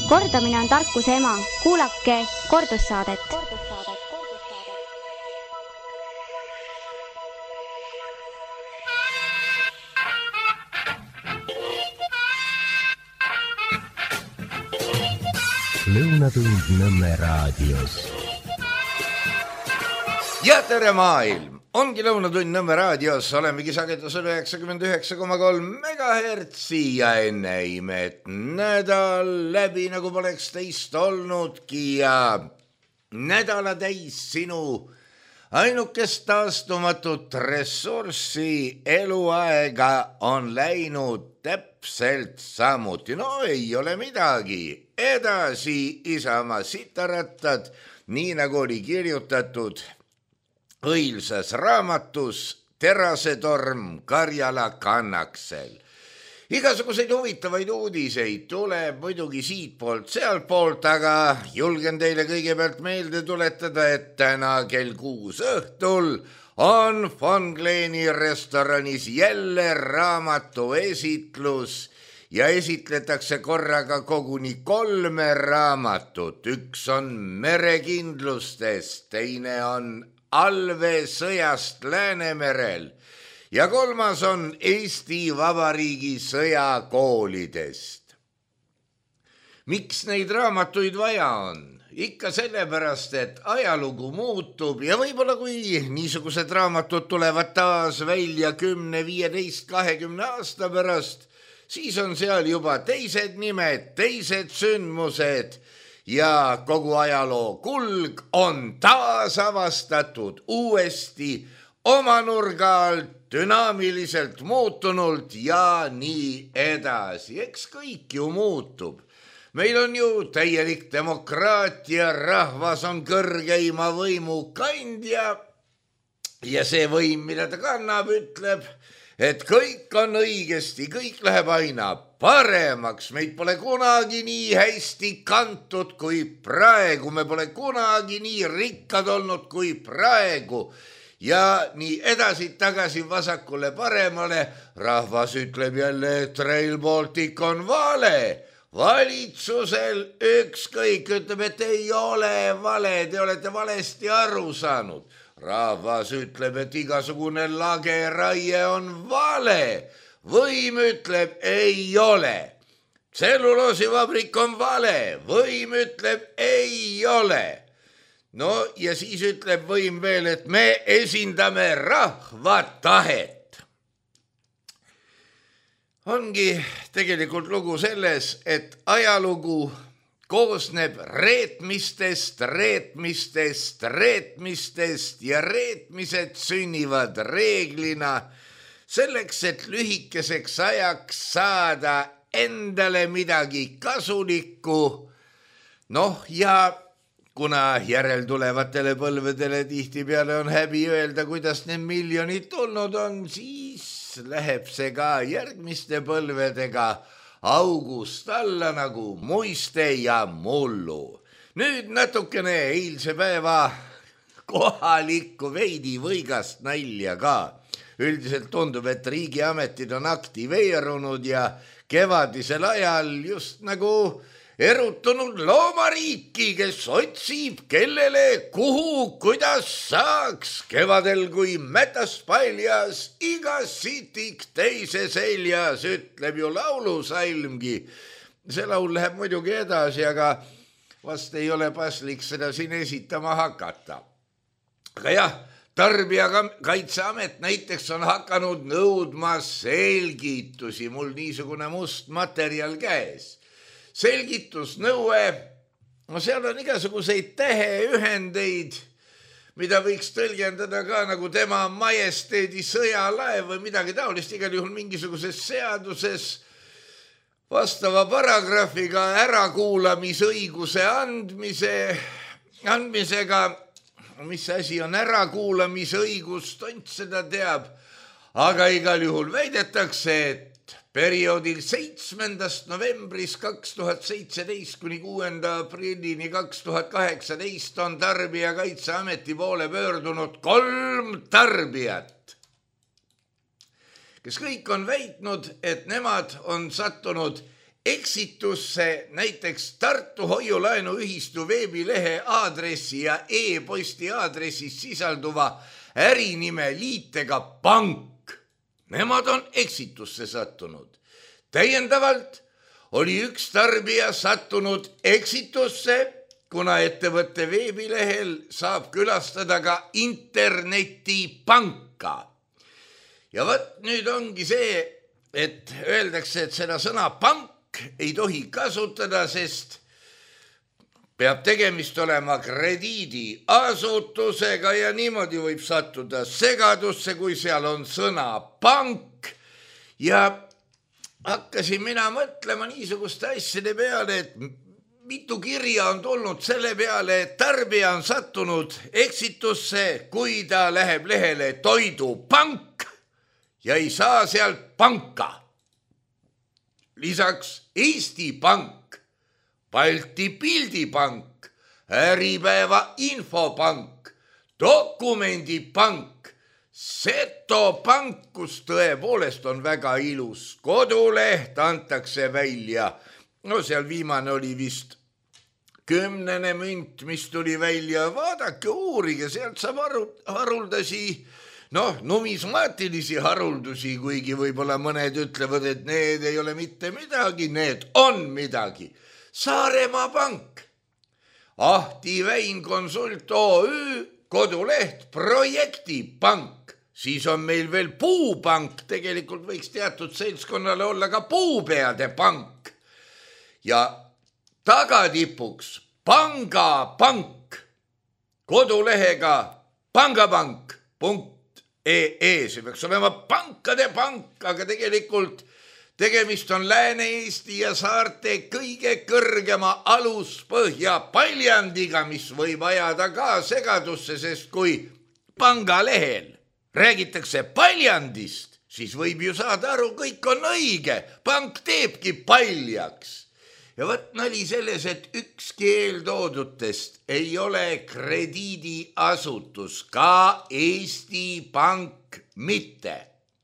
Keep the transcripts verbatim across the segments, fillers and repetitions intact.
Kordamine on tarkuse ema. Kuulake kordussaadet. Lõunatund Nõmme raadios. Ja tere maailm! Ongi Lõunatund Nõmme raadios, olemegi sagedusel üheksakümmend üheksa koma kolm megahertsi ja enne imet nädal läbi, nagu poleks teist olnudki ja nädala täis sinu ainukest taastumatut ressurssi eluaega on läinud täpselt samuti. No ei ole midagi. Edasi Isamaa sitarattad, nii nagu oli kirjutatud õilsas raamatus Terasetorm Karjala kannaksel. Igasuguseid huvitavaid uudiseid tuleb muidugi siit poolt, sealt poolt, aga julgen teile kõigepealt meelde tuletada, et täna kell kuus õhtul on Von Kleeni restoranis jälle raamatu esitlus ja esitletakse korraga koguni kolme raamatut. Üks on merekindlustest, teine on allveesõjast Läänemerel ja kolmas on Eesti Vabariigi sõjakoolidest. Miks neid raamatuid vaja on? Ikka sellepärast, et ajalugu muutub ja võib-olla kui niisugused raamatud tulevad taas välja kümne, viieteist, kahekümne aasta pärast, siis on seal juba teised nimed, teised sündmused ja kogu ajaloo kulg on taas avastatud uuesti oma nurga alt, dünaamiliselt muutunult ja nii edasi. Eks kõik ju muutub. Meil on ju täielik demokraatia, rahvas on kõrgeima võimu kandja ja see võim, mida ta kannab, ütleb, et kõik on õigesti, kõik läheb aina paremaks. Meid pole kunagi nii hästi kantud kui praegu, me pole kunagi nii rikkad olnud kui praegu. Ja nii edasi tagasi vasakule paremale, rahvas ütleb jälle, et Rail Baltic on vale. Valitsusel ükskõik ütleb, et ei ole vale, te olete valesti aru saanud. Rahvas ütleb, et igasugune lageraie on vale. Võim ütleb, ei ole. Tselluloosivabrik on vale. Võim ütleb, ei ole. No ja siis ütleb võim veel, et me esindame rahva tahet. Ongi tegelikult lugu selles, et ajalugu koosneb reetmistest, reetmistest, reetmistest ja reetmised sünnivad reeglina selleks, et lühikeseks ajaks saada endale midagi kasulikku. Noh, ja kuna järeltulevatele põlvedele tihtipeale on häbi öelda, kuidas need miljonid tulnud on, siis läheb see ka järgmiste põlvedega august alla nagu muiste ja mullu. Nüüd natukene eilse päeva kohalikku veidi võigast nalja ka. Üldiselt tundub, et riigiametid on aktiveerunud ja kevadisel ajal just nagu erutunud loomariiki, kes otsib kellele, kuhu, kuidas saaks. Kevadel kui mätas paljas, iga sitik teise seljas, ütleb ju laulusalmgi. See laul läheb muidugi edasi, aga vast ei ole paslik seda siin esitama hakata. Aga jah, Tarbijakaitseamet näiteks on hakanud nõudma selgitusi. Mul niisugune must materjal käes. Selgitusnõue, no seal on igasuguseid täheühendeid, mida võiks tõlgendada ka nagu tema majesteedi sõjalaev või midagi taolist, igal juhul mingisuguses seaduses vastava paragrahviga ärakuulamisõiguse andmise, andmisega, mis asi on ärakuulamisõigus, tont seda teab, aga igal juhul väidetakse, et perioodil seitsmendast novembrist kaks tuhat seitseteist kuni kuuenda aprillini kaks tuhat kaheksateist on Tarbijakaitseameti poole pöördunud kolm tarbijat, kes kõik on väitnud, et nemad on sattunud eksitusse näiteks Tartu Hoiulaenuühistu veebilehe aadressi ja e-posti aadressis sisalduva ärinime liitega pank. Nemad on eksitusse sattunud. Täiendavalt oli üks tarbija sattunud eksitusse, kuna ettevõtte veebilehel saab külastada ka internetipanka. Ja võt nüüd ongi see, et öeldakse, et seda sõna pank ei tohi kasutada, sest peab tegemist olema krediidiasutusega ja niimoodi võib sattuda segadusse, kui seal on sõna pank. Ja hakkasin mina mõtlema niisuguste asjade peale, et mitu kirja on tulnud selle peale, et tarbija on sattunud eksitusse, kui ta läheb lehele Toidupank ja ei saa sealt panka. Lisaks Eesti Pank, Balti Pildipank, Äripäeva Infopank, Dokumendipank, Seto Pank, kus tõepoolest on väga ilus koduleht, antakse välja. No seal viimane oli vist kümnene münt, mis tuli välja. Vaadake, uurige, sealt saab haruldasi, noh, numismaatilisi haruldusi, kuigi võib-olla mõned ütlevad, et need ei ole mitte midagi, need on midagi. Saaremaa Pank, Ahti Väin Konsult O Ü, koduleht, Projektipank, siis on meil veel Puupank, tegelikult võiks teatud seltskonnale olla ka Puupeade Pank ja tagatipuks Pangapank, kodulehega pangapank punkt ee, see peaks olema pankade pank, aga tegelikult tegemist on Lääne-Eesti ja saarte kõige kõrgema aluspõhja paljandiga, mis võib ajada ka segadusse, sest kui pangalehel räägitakse paljandist, siis võib ju saada aru, kõik on õige, pank teebki paljaks. Ja võt nali selles, et ükski eeltoodutest ei ole krediidiasutus, ka Eesti Pank mitte.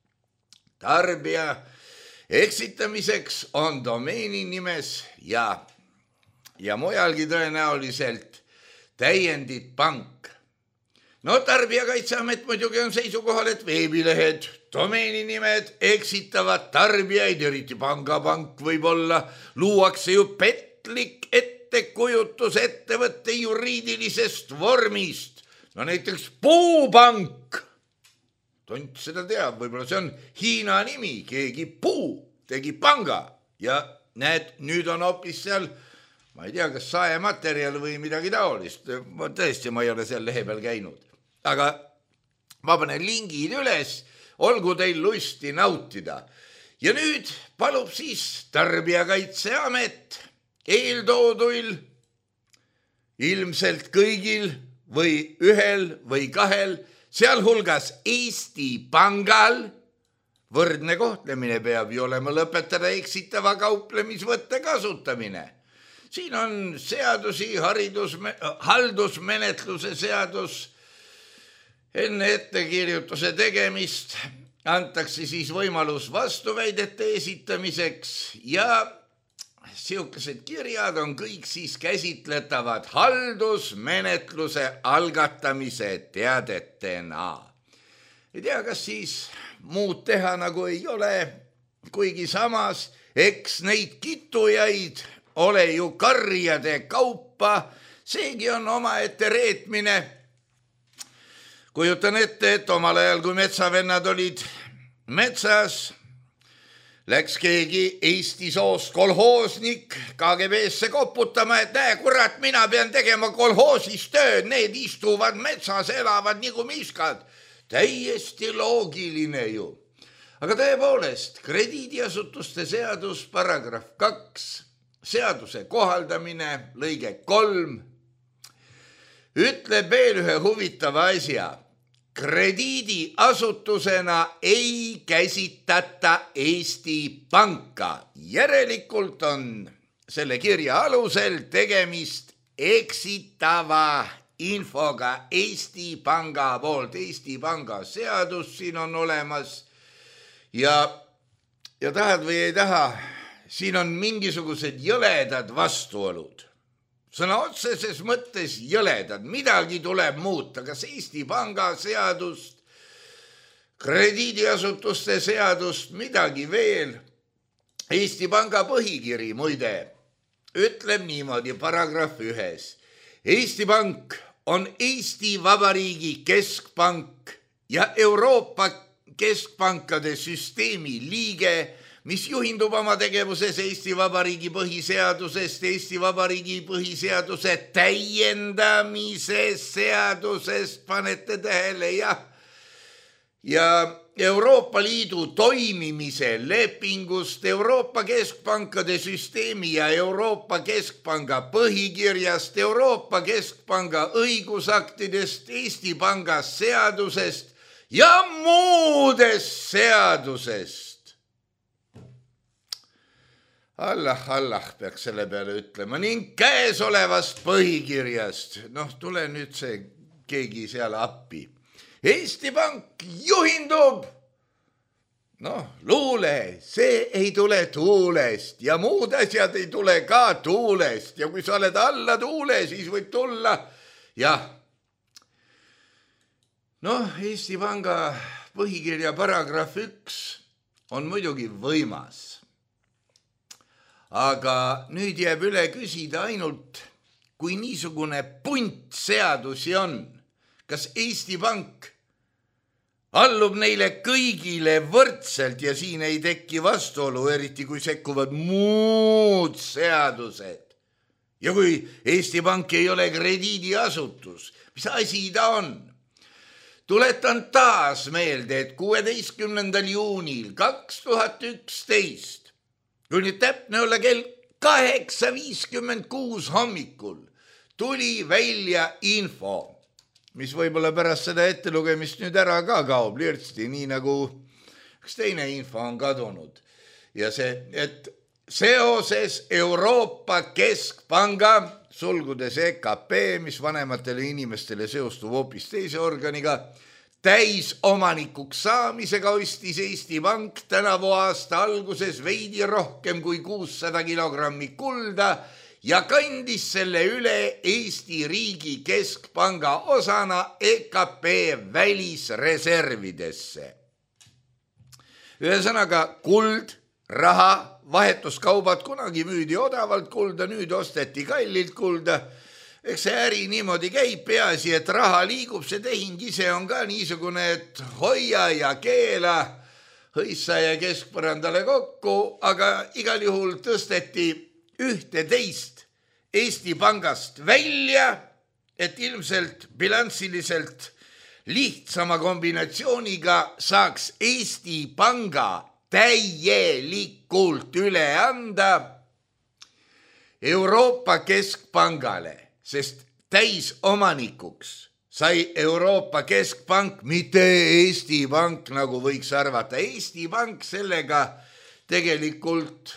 Tarbija eksitamiseks on domeeni nimes ja, ja mujalgi tõenäoliselt täiendid pank. No Tarbijakaitseamet muidugi on seisukohal, et veebilehed, domeeni nimed eksitavad tarbijaid, eriti pangapank võib-olla, luuakse ju petlik ettekujutus ettevõtte juriidilisest vormist. No näiteks Puupank. Tont seda teab, võib-olla see on Hiina nimi, keegi Puu tegi panga ja näed, nüüd on hoopis seal, ma ei tea, kas saematerjal või midagi taolist. Tõesti, ma ei ole seal lehe peal käinud. Aga ma panen lingid üles, olgu teil lusti nautida. Ja nüüd palub siis Tarbijakaitseamet eeltooduil ilmselt kõigil või ühel või kahel, sealhulgas Eesti Pangal, võrdne kohtlemine peab ju olema, lõpetada eksitava kauplemisvõtte kasutamine. Siin on seadusi, haridus, haldusmenetluse seadus, enne ettekirjutuse tegemist antakse siis võimalus vastuväidete esitamiseks ja siukesed kirjad on kõik siis käsitletavad haldusmenetluse algatamise teadetena. Ei tea, kas siis muud teha nagu ei ole, kuigi samas eks neid kitujaid ole ju karjade kaupa, seegi on omaette reetmine. Kujutan ette, et omal ajal, kui metsavennad olid metsas, läks keegi Eesti soost kolhoosnik K G B-sse koputama, et näe, kurat, mina pean tegema kolhoosis tööd, need istuvad metsas, elavad nagu miskad. Täiesti loogiline ju. Aga tõepoolest, krediidiasutuste seadus paragrahv kaks, seaduse kohaldamine, lõige kolm, ütleb veel ühe huvitava asja. Krediidiasutusena ei käsitata Eesti Panka. Järelikult on selle kirja alusel tegemist eksitava infoga Eesti Panga poolt. Eesti Panga seadus siin on olemas ja, ja tahad või ei taha, siin on mingisugused jõledad vastuolud. Sõna otseses mõttes jõledad, midagi tuleb muuta, kas Eesti Panga seadust, krediidiasutuste seadust, midagi veel. Eesti Panga põhikiri muide ütleb niimoodi paragrahv ühes. Eesti Pank on Eesti Vabariigi Keskpank ja Euroopa Keskpankade süsteemi liige, mis juhindub oma tegevuses Eesti Vabariigi põhiseadusest, Eesti Vabariigi põhiseaduse täiendamise seadusest, panete tähele, jah, ja Euroopa Liidu toimimise lepingust, Euroopa Keskpankade süsteemi ja Euroopa Keskpanga põhikirjast, Euroopa Keskpanga õigusaktidest, Eesti Panga seadusest ja muudest seadusest. Allah, Allah peaks selle peale ütlema ning käesolevast põhikirjast, noh, tule nüüd see keegi seal appi. Eesti Pank juhindub, noh, luule, see ei tule tuulest ja muud asjad ei tule ka tuulest ja kui sa oled alla tuule, siis võib tulla, jah. Noh, Eesti Panga põhikirja paragrahv üks on muidugi võimas. Aga nüüd jääb üle küsida ainult, kui niisugune punt seadusi on, kas Eesti Pank allub neile kõigile võrdselt ja siin ei teki vastuolu, eriti kui sekkuvad muud seadused. Ja kui Eesti Pank ei ole krediidiasutus, mis asi ta on? Tuletan taas meelde, et kuueteistkümnendal juunil kaks tuhat üksteist kui nüüd täpne olla kell kaheksa viiskümmend kuus hommikul tuli välja info, mis võib-olla pärast seda ettelugemist nüüd ära ka kaob lirtsti, nii nagu üks teine info on kadunud. Ja see, et seoses Euroopa Keskpanga, sulgudes E K P, mis vanematele inimestele seostub hoopis teise organiga, täisomanikuks saamisega ostis Eesti Pank tänavu aasta alguses veidi rohkem kui kuussada kilogrammi kulda ja kandis selle üle Eesti riigi keskpanga osana E K P välisreservidesse. Ühesõnaga kuld, raha, vahetuskaubad kunagi müüdi odavalt kulda, nüüd osteti kallilt kulda. Eks see äri niimoodi käib, peaasi, et raha liigub, see tehing ise on ka niisugune, et hoia ja keela, hõissa ja keskpõrandale kokku, aga igal juhul tõsteti ühte teist Eesti Pangast välja, et ilmselt bilansiliselt lihtsama kombinatsiooniga saaks Eesti Panga täielikult üle anda Euroopa Keskpangale, sest täisomanikuks sai Euroopa Keskpank, mitte Eesti Pank, nagu võiks arvata. Eesti Pank sellega tegelikult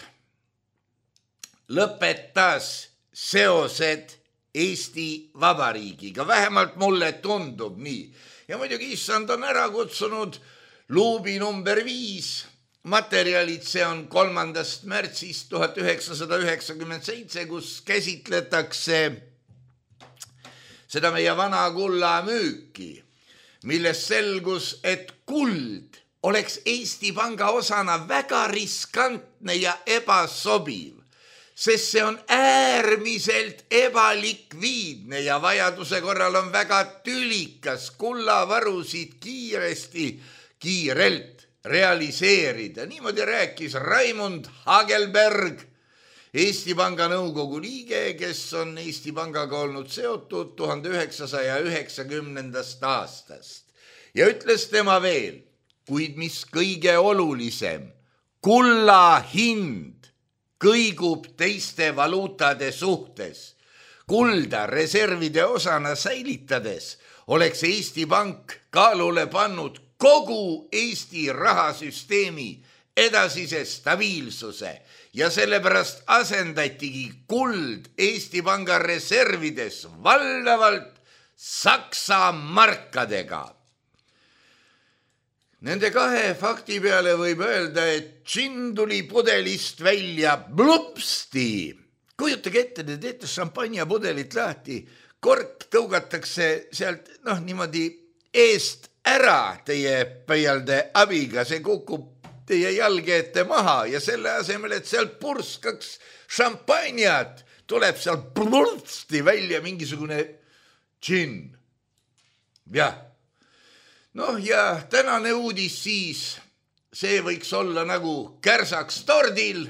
lõpetas seosed Eesti Vabariigiga, vähemalt mulle tundub nii. Ja muidugi issand on ära kutsunud luubi number viis, materjalid, see on kolmandast märtsist tuhat üheksasada üheksakümmend seitse, kus käsitletakse seda meie vana kulla müüki, milles selgus, et kuld oleks Eesti Panga osana väga riskantne ja ebasobiv, sest see on äärmiselt ebalikviidne ja vajaduse korral on väga tülikas kullavarusid kiiresti, kiirelt realiseerida. Niimoodi rääkis Raimund Hagelberg, Eesti Panga nõukogu liige, kes on Eesti Pangaga olnud seotud tuhande üheksasaja üheksakümnendast aastast. Ja ütles tema veel, kuid mis kõige olulisem, kulla hind kõigub teiste valuutade suhtes. Kulda reservide osana säilitades oleks Eesti Pank kaalule pannud kogu Eesti rahasüsteemi edasise stabiilsuse ja sellepärast asendatigi kuld Eesti Panga reservides valdavalt Saksa markadega. Nende kahe fakti peale võib öelda, et džinn tuli pudelist välja blupsti. Kujutage ette, te teete šampanjapudelit lahti, kork tõugatakse sealt noh, niimoodi eest ära teie pöialde abiga, see kukub teie jalge ette maha ja selle asemel, et sealt purskaks šampanjat, tuleb sealt blupsti välja mingisugune džinn. Jah. Noh ja tänane uudis siis, see võiks olla nagu kärsaks tordil.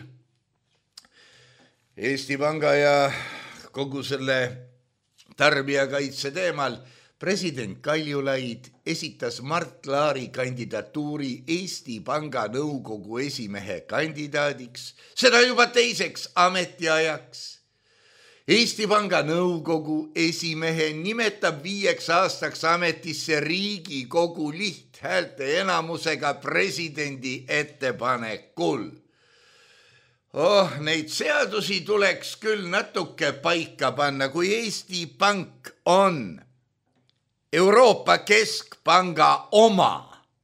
Eesti Panga ja kogu selle tarbijakaitse teemal president Kaljulaid esitas Mart Laari kandidatuuri Eesti Panga nõukogu esimehe kandidaadiks, seda juba teiseks ametiajaks. Eesti Panga nõukogu esimehe nimetab viieks aastaks ametisse Riigikogu lihthäälte enamusega presidendi ettepanekul. Oh, neid seadusi tuleks küll natuke paika panna, kui Eesti Pank on Euroopa Keskpanga oma.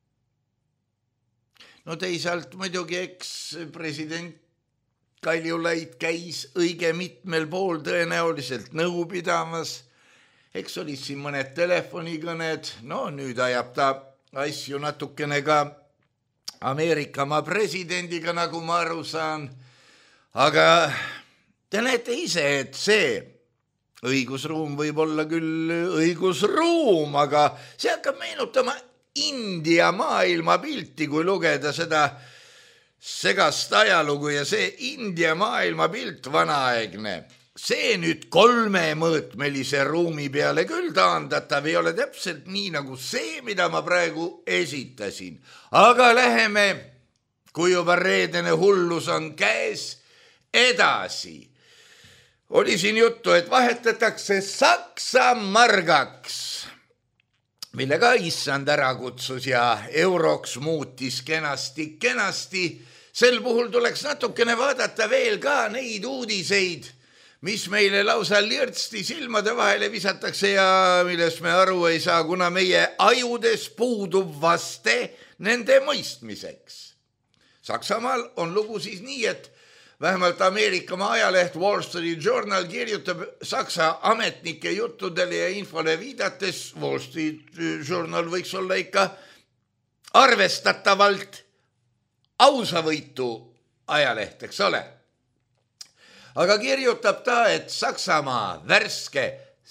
No teisalt muidugi eks president Kaljulaid käis õige mitmel pool tõenäoliselt nõu pidamas. Eks olid siin mõned telefonikõned. No nüüd ajab ta asju natukene ka Ameerikamaa presidendiga, nagu ma aru saan. Aga te näete ise, et see õigusruum võib olla küll õigusruum, aga see hakkab meenutama India maailma pilti, kui lugeda seda segast ajalugu ja see India maailma pilt vanaaegne. See nüüd kolmemõõtmelise ruumi peale küll taandatav ei ole täpselt nii nagu see, mida ma praegu esitasin. Aga läheme, kui juba reedene hullus on käes, edasi. Oli siin juttu, et vahetatakse Saksa margaks, mille ka issand ära kutsus ja euroks muutis kenasti, kenasti. Sel puhul tuleks natukene vaadata veel ka neid uudiseid, mis meile lausa lirtsti silmade vahele visatakse ja millest me aru ei saa, kuna meie ajudes puudub vaste nende mõistmiseks. Saksamaal on lugu siis nii, et vähemalt Ameerikamaa ajaleht Wall Street Journal kirjutab Saksa ametnike juttudele ja infole viidates. Wall Street Journal võiks olla ikka arvestatavalt ausavõitu ajaleht, eks ole. Aga kirjutab ta, et Saksamaa värske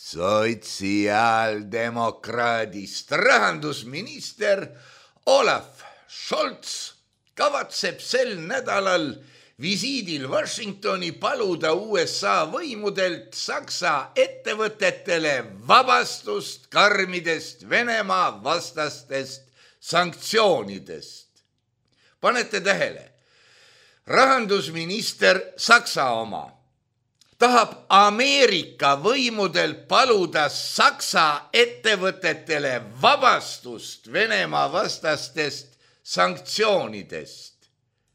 sotsiaaldemokraadist rahandusminister Olaf Scholz kavatseb sel nädalal visiidil Washingtoni paluda U S A võimudelt Saksa ettevõtetele vabastust karmidest Venemaa vastastest sanktsioonidest. Panete tähele, rahandusminister Saksa oma tahab Ameerika võimudel paluda Saksa ettevõtetele vabastust Venemaa vastastest sanktsioonidest.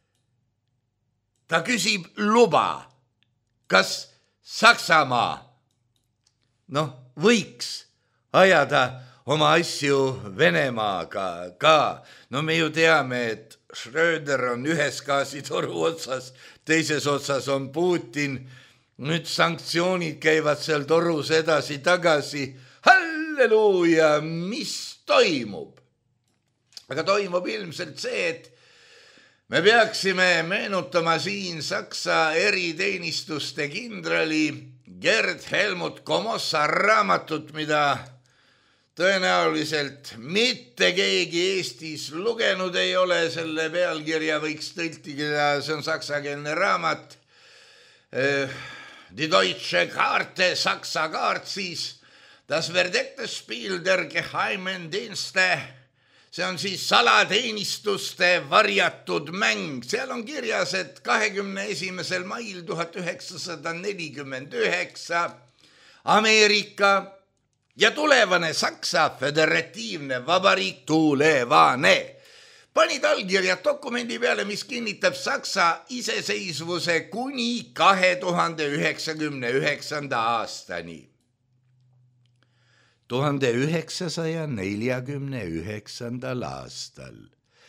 Ta küsib luba, kas Saksamaa noh, võiks ajada oma asju Venemaaga ka. No me ju teame, et Schröder on ühes gaasitoru otsas, teises otsas on Putin. Nüüd sanktsioonid käivad seal torus edasi tagasi. Halleluuja, mis toimub? Aga toimub ilmselt see, et me peaksime meenutama siin Saksa eriteenistuste kindrali Gerd Helmut Komossa raamatut, mida tõenäoliselt mitte keegi Eestis lugenud ei ole. Selle pealkirja võiks tõlkida, see on saksakeelne raamat. Die Deutsche Karte, Saksa kaart siis, das verdeckte Spiel der geheimen Dienste. See on siis salateenistuste varjatud mäng. Seal on kirjas, et kahekümne esimesel mail tuhat üheksasada nelikümmend üheksa Ameerika ja tulevane Saksa föderatiivne vabariik tulevane panid allkirjad dokumendi peale, mis kinnitab Saksa iseseisvuse kuni kahe tuhande üheksakümne üheksanda aastani. tuhande üheksasaja neljakümne üheksandal aastal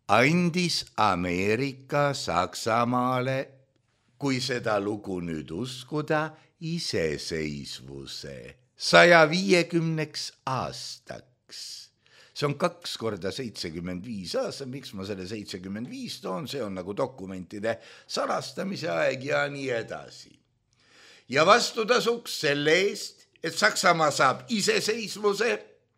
andis Ameerika Saksamaale, kui seda lugu nüüd uskuda, iseseisvuse saja viiekümneks aastaks. See on kaks korda seitsekümmend viis aasta, miks ma selle seitsekümmend viis toon, see on nagu dokumentide salastamise aeg ja nii edasi. Ja vastutasuks selle eest, et Saksamaa saab iseseisvuse,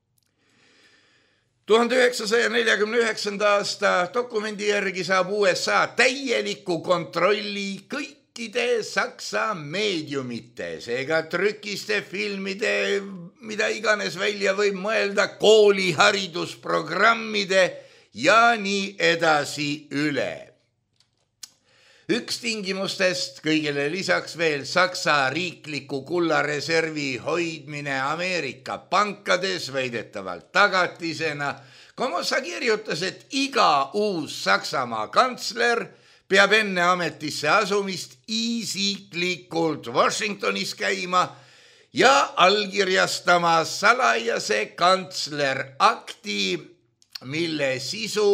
tuhande üheksasaja neljakümne üheksanda aasta dokumendi järgi saab U S A täieliku kontrolli kõikide Saksa meediumite, seega trükiste, filmide, mida iganes välja võib mõelda, kooliharidusprogrammide ja nii edasi üle. Üks tingimustest kõigele lisaks veel Saksa riikliku kullareservi hoidmine Ameerika pankades väidetavalt tagatisena. Komossa kirjutas, et iga uus Saksamaa kantsler peab enne ametisse asumist isiklikult Washingtonis käima ja allkirjastama salajase kantslerakti, mille sisu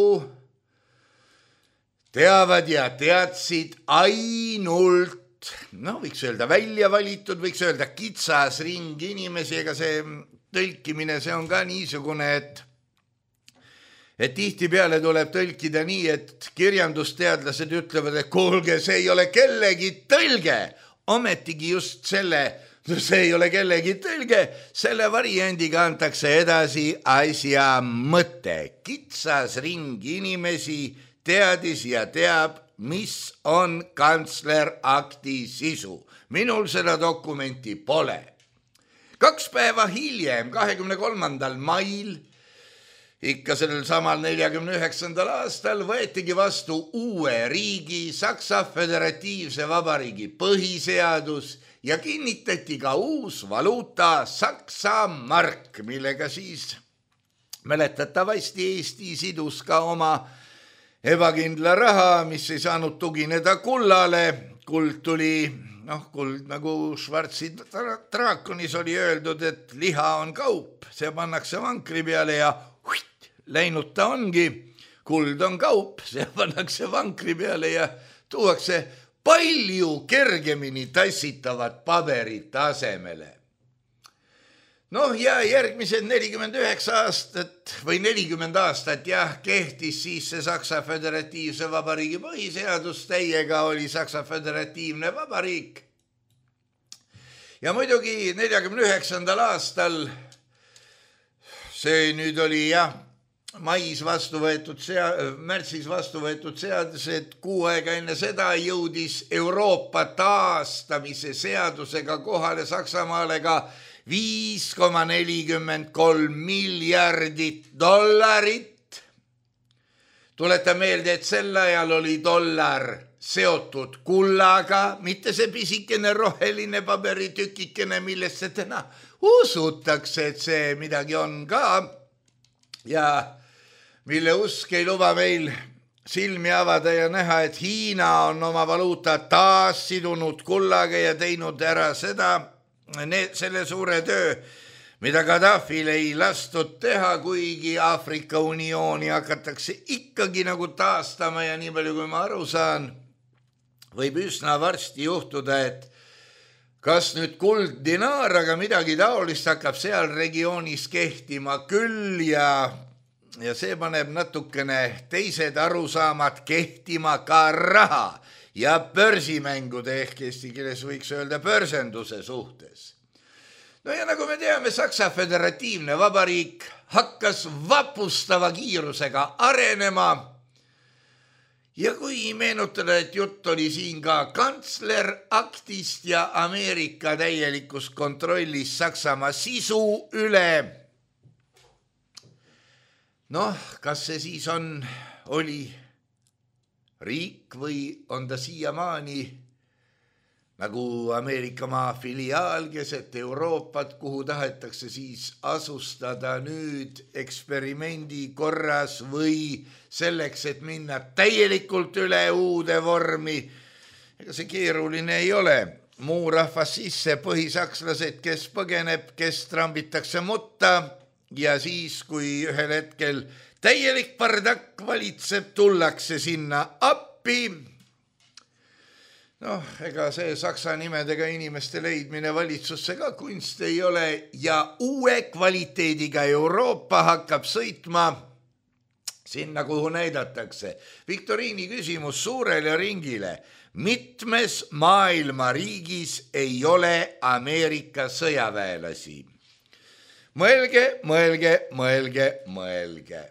teavad ja teadsid ainult, no võiks öelda välja valitud, võiks öelda kitsas ring inimesi, ega see tõlkimine, see on ka niisugune, et et tihti peale tuleb tõlkida nii, et kirjandusteadlased ütlevad, et kuulge, see ei ole kellegi tõlge. Ometigi just selle, see ei ole kellegi tõlge, selle variandiga antakse edasi asja mõte. Kitsas ring inimesi teadis ja teab, mis on kantslerakti sisu. Minul seda dokumenti pole. Kaks päeva hiljem, kahekümne kolmandal mail, ikka sellel samal neljakümne üheksandal aastal võetigi vastu uue riigi, Saksa Föderatiivse Vabariigi põhiseadus ja kinnitati ka uus valuuta Saksa mark, millega siis mäletatavasti Eesti sidus ka oma ebakindla raha, mis ei saanud tugineda kullale. Kuld tuli, noh, kuld nagu Schwarzi draakonis oli öeldud, et liha on kaup, see pannakse vankri peale ja läinud ta ongi, kuld on kaup, see pannakse vankri peale ja tuuakse palju kergemini tassitavat paberit asemele. Noh, ja järgmised nelikümmend üheksa aastat või nelikümmend aastat jah, kehtis siis see Saksa Föderatiivse Vabariigi põhiseadus, täiega oli Saksa Föderatiivne Vabariik. Ja muidugi neljakümne üheksandal aastal, see nüüd oli jah, mais vastu võetud, märtsis vastu võetud seadused, kuu aega enne seda jõudis Euroopa taastamise seadusega kohale Saksamaale ka viis koma nelikümmend kolm miljardit dollarit. Tuleta meelde, et sel ajal oli dollar seotud kullaga, mitte see pisikene roheline paberitükikene, millesse täna usutakse, et see midagi on ka ja mille usk ei luba meil silmi avada ja näha, et Hiina on oma valuuta taas sidunud kullaga ja teinud ära seda, selle suure töö, mida Gaddafil ei lastud teha, kuigi Aafrika uniooni hakatakse ikkagi nagu taastama ja nii palju, kui ma aru saan, võib üsna varsti juhtuda, et kas nüüd kuld dinaar, aga midagi taolist hakkab seal regioonis kehtima küll ja ja see paneb natukene teised arusaamad kehtima ka raha ja börsimängude ehk eesti keeles võiks öelda börsenduse suhtes. No ja nagu me teame, Saksa Föderatiivne Vabariik hakkas vapustava kiirusega arenema ja kui meenutada, et jutt oli siin ka kantsleraktist ja Ameerika täielikust kontrollis Saksamaa sisu üle, noh, kas see siis on, oli riik või on ta siiamaani nagu Ameerika maa filiaal keset Euroopat, kuhu tahetakse siis asustada nüüd eksperimendi korras või selleks, et minna täielikult üle uude vormi. Ega see keeruline ei ole. Muu rahvas sisse, põhisakslased, kes põgeneb, kes trambitakse mutta ja siis, kui ühel hetkel täielik pardak valitseb, tullakse sinna appi. Noh, ega see saksa nimedega inimeste leidmine valitsusse ka kunst ei ole ja uue kvaliteediga Euroopa hakkab sõitma sinna, kuhu näidatakse. Viktoriini küsimus suurele ringile. Mitmes maailma riigis ei ole Ameerika sõjaväelasi? Mõelge, mõelge, mõelge, mõelge.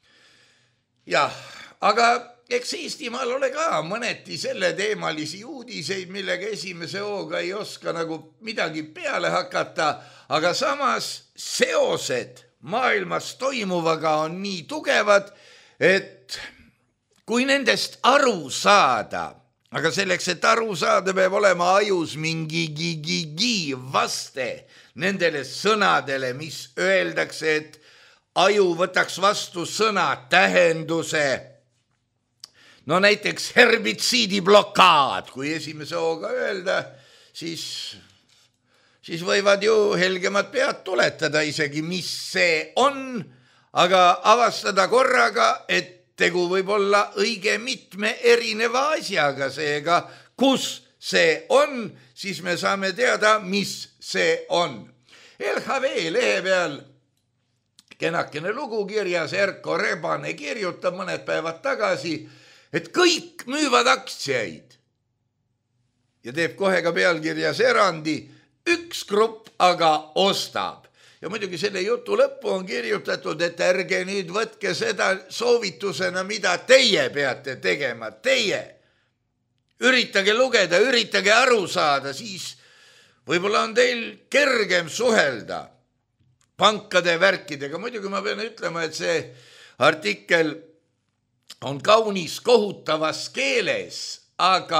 Jah, aga eks Eestimaal ole ka mõneti selle teemalisi uudiseid, millega esimese hooga ei oska nagu midagi peale hakata, aga samas seosed maailmas toimuvaga on nii tugevad, et kui nendest aru saada, aga selleks, et aru saada, peab olema ajus mingi gigi vaste nendele sõnadele, mis öeldakse, et aju võtaks vastu sõna tähenduse. No näiteks herbitsiidi blokaad, kui esimese hooga öelda, siis, siis võivad ju helgemad pead tuletada isegi, mis see on, aga avastada korraga, et tegu võib olla õige mitme erineva asjaga, seega kus see on, siis me saame teada, mis see on. L H V lehe peal kenakene lugu kirjas, Erko Rebane kirjutab mõned päevad tagasi, et kõik müüvad aktsiaid ja teeb kohe ka pealkirjas erandi, üks grupp aga ostab. Ja muidugi selle jutu lõppu on kirjutatud, et ärge nüüd võtke seda soovitusena, mida teie peate tegema. Teie üritage lugeda, üritage aru saada, siis võib-olla on teil kergem suhelda pankade värkidega. Muidugi ma pean ütlema, et see artikkel on kaunis kohutavas keeles, aga...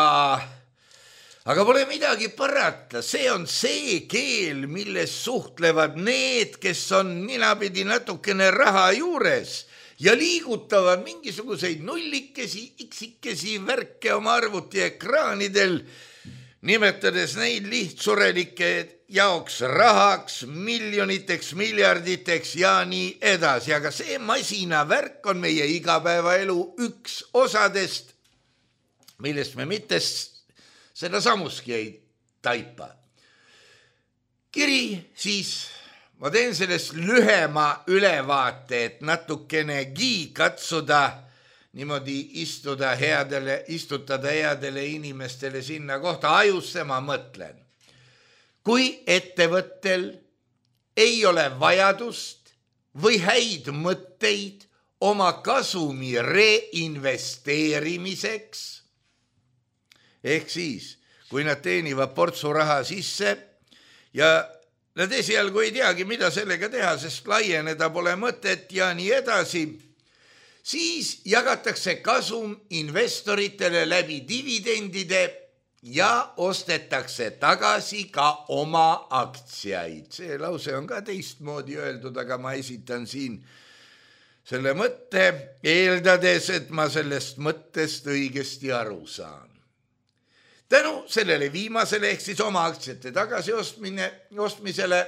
Aga pole midagi parata, see on see keel, milles suhtlevad need, kes on ninapidi natukene raha juures ja liigutavad mingisuguseid nullikesi, iksikesi värke oma arvuti ekraanidel, nimetades neid lihtsurelike jaoks rahaks, miljoniteks, miljarditeks ja nii edasi. Aga see masina värk on meie igapäevaelu üks osadest, millest me mitte seda samuski ei taipa. Kiri siis, ma teen sellest lühema ülevaate, et natukenegi katsuda niimoodi istuda headele, istutada headele inimestele sinna kohta ajusse, ma mõtlen. Kui ettevõttel ei ole vajadust või häid mõtteid oma kasumi reinvesteerimiseks, ehk siis, kui nad teenivad portsu raha sisse ja nad esialgu ei teagi, mida sellega teha, sest laieneda pole mõtet ja nii edasi, siis jagatakse kasum investoritele läbi dividendide ja ostetakse tagasi ka oma aktsiaid. See lause on ka teistmoodi öeldud, aga ma esitan siin selle mõtte, eeldades, et ma sellest mõttest õigesti aru saan. Tänu sellele viimasele ehk siis oma aktsiate tagasi ostmisele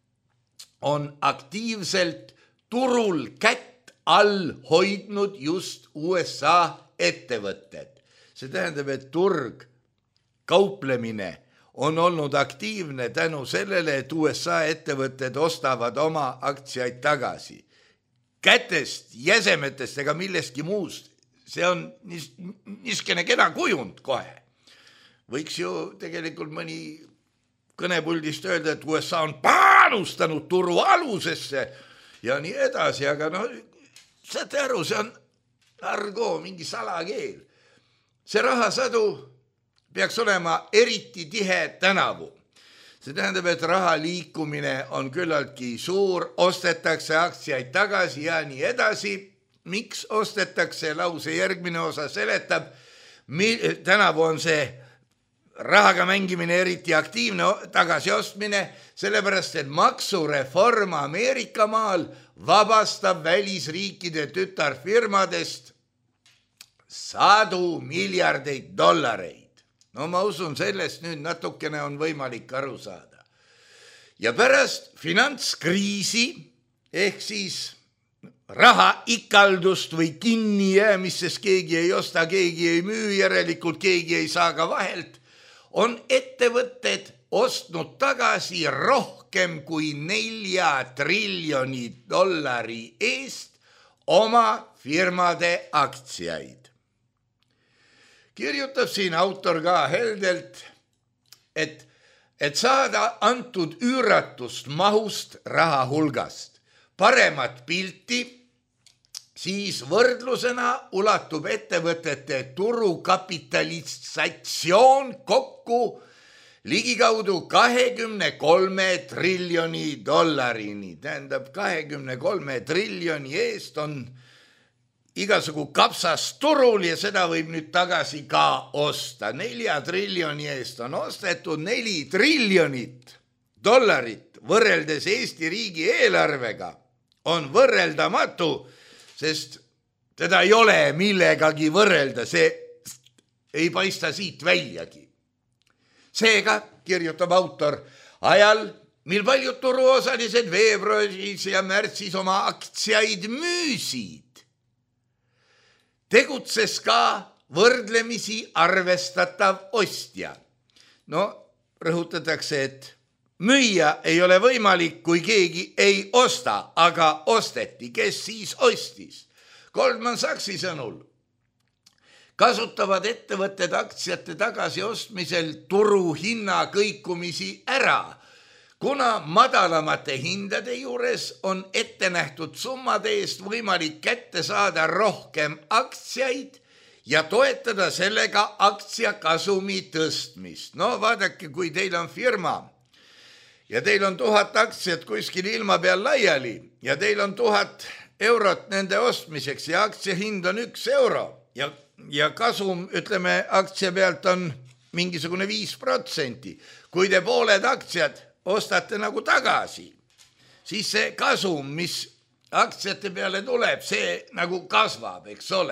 on aktiivselt turul kätt all hoidnud just U S A ettevõtted. See tähendab, et turg, kauplemine on olnud aktiivne tänu sellele, et U S A ettevõtted ostavad oma aktsiaid tagasi. Kätest, jäsemetest ega millestki muust. See on nis, niskene kena kujund kohe. Võiks ju tegelikult mõni kõnepuldist öelda, et U S A on panustanud turu alusesse ja nii edasi, aga no, saate aru, see on argo, mingi salakeel. See rahasadu peaks olema eriti tihe tänavu. See tähendab, et raha liikumine on küllaltki suur, ostetakse aktsiaid tagasi ja nii edasi. Miks ostetakse, lause järgmine osa seletab, tänavu on see rahaga mängimine eriti aktiivne tagasi ostmine, sellepärast, et maksureform Ameerika maal vabastab välisriikide tütarfirmadest sadu miljardeid dollareid. No ma usun, sellest nüüd natukene on võimalik aru saada. Ja pärast finantskriisi, ehk siis raha ikaldust või kinni jäämist, sest keegi ei osta, keegi ei müü, järelikult keegi ei saa ka vahelt, on ettevõtted ostnud tagasi rohkem kui nelja triljoni dollari eest oma firmade aktsiaid. Kirjutab siin autor ka heldelt, et, et saada antud üüratust mahust raha hulgast paremat pilti, siis võrdlusena ulatub ettevõtete turukapitalisatsioon kokku ligikaudu kahekümne kolme triljoni dollarini. Tähendab, kahekümne kolme triljoni eest on igasugu kapsas turul ja seda võib nüüd tagasi ka osta. Nelja triljoni eest on ostetud neli triljonit dollarit võrreldes Eesti riigi eelarvega on võrreldamatu, sest teda ei ole millegagi võrrelda, see ei paista siit väljagi. Seega, kirjutab autor, ajal, mil paljud turuosalised veebruaris ja märtsis oma aktsiaid müüsid, tegutses ka võrdlemisi arvestatav ostja. No, rõhutatakse, et müüa ei ole võimalik, kui keegi ei osta, aga osteti. Kes siis ostis? Goldman Sachsi sõnul kasutavad ettevõtted aktsiate tagasi ostmisel turu hinna kõikumisi ära, kuna madalamate hindade juures on ette nähtud summade eest võimalik kätte saada rohkem aktsiaid ja toetada sellega aktsiakasumi tõstmist. No vaadake, kui teil on firma ja teil on tuhat aktsiat kuskil ilma peal laiali ja teil on tuhat eurot nende ostmiseks ja aktsia hind on üks euro ja, ja kasum, ütleme, aktsia pealt on mingisugune viis protsenti. Kui te pooled aktsiad ostate nagu tagasi, siis see kasum, mis aktsiate peale tuleb, see nagu kasvab, eks ole.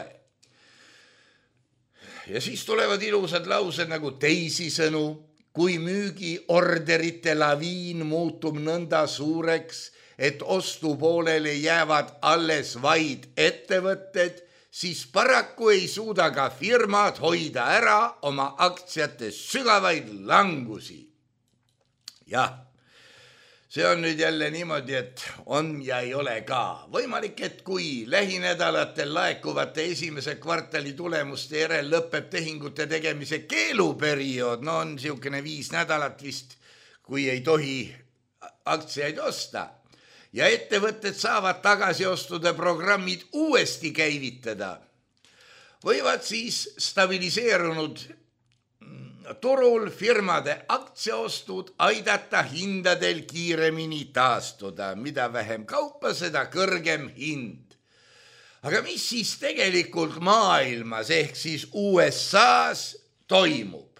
Ja siis tulevad ilusad laused nagu teisisõnu, kui müügiorderite laviin muutub nõnda suureks, et ostupoolele jäävad alles vaid ettevõtted, siis paraku ei suuda ka firmad hoida ära oma aktsiate sügavaid langusi. Jah, see on nüüd jälle niimoodi, et on ja ei ole ka. Võimalik, et kui lähinädalatel laekuvate esimese kvartali tulemuste järel lõpeb tehingute tegemise keeluperiood, no on siukene viis nädalat vist, kui ei tohi aktsiaid osta, ja ettevõtted saavad tagasiostude programmid uuesti käivitada, võivad siis stabiliseerunud turul firmade aktsiaostud aidata hindadel kiiremini taastuda. Mida vähem kaupa, seda kõrgem hind. Aga mis siis tegelikult maailmas ehk siis U S A-s toimub?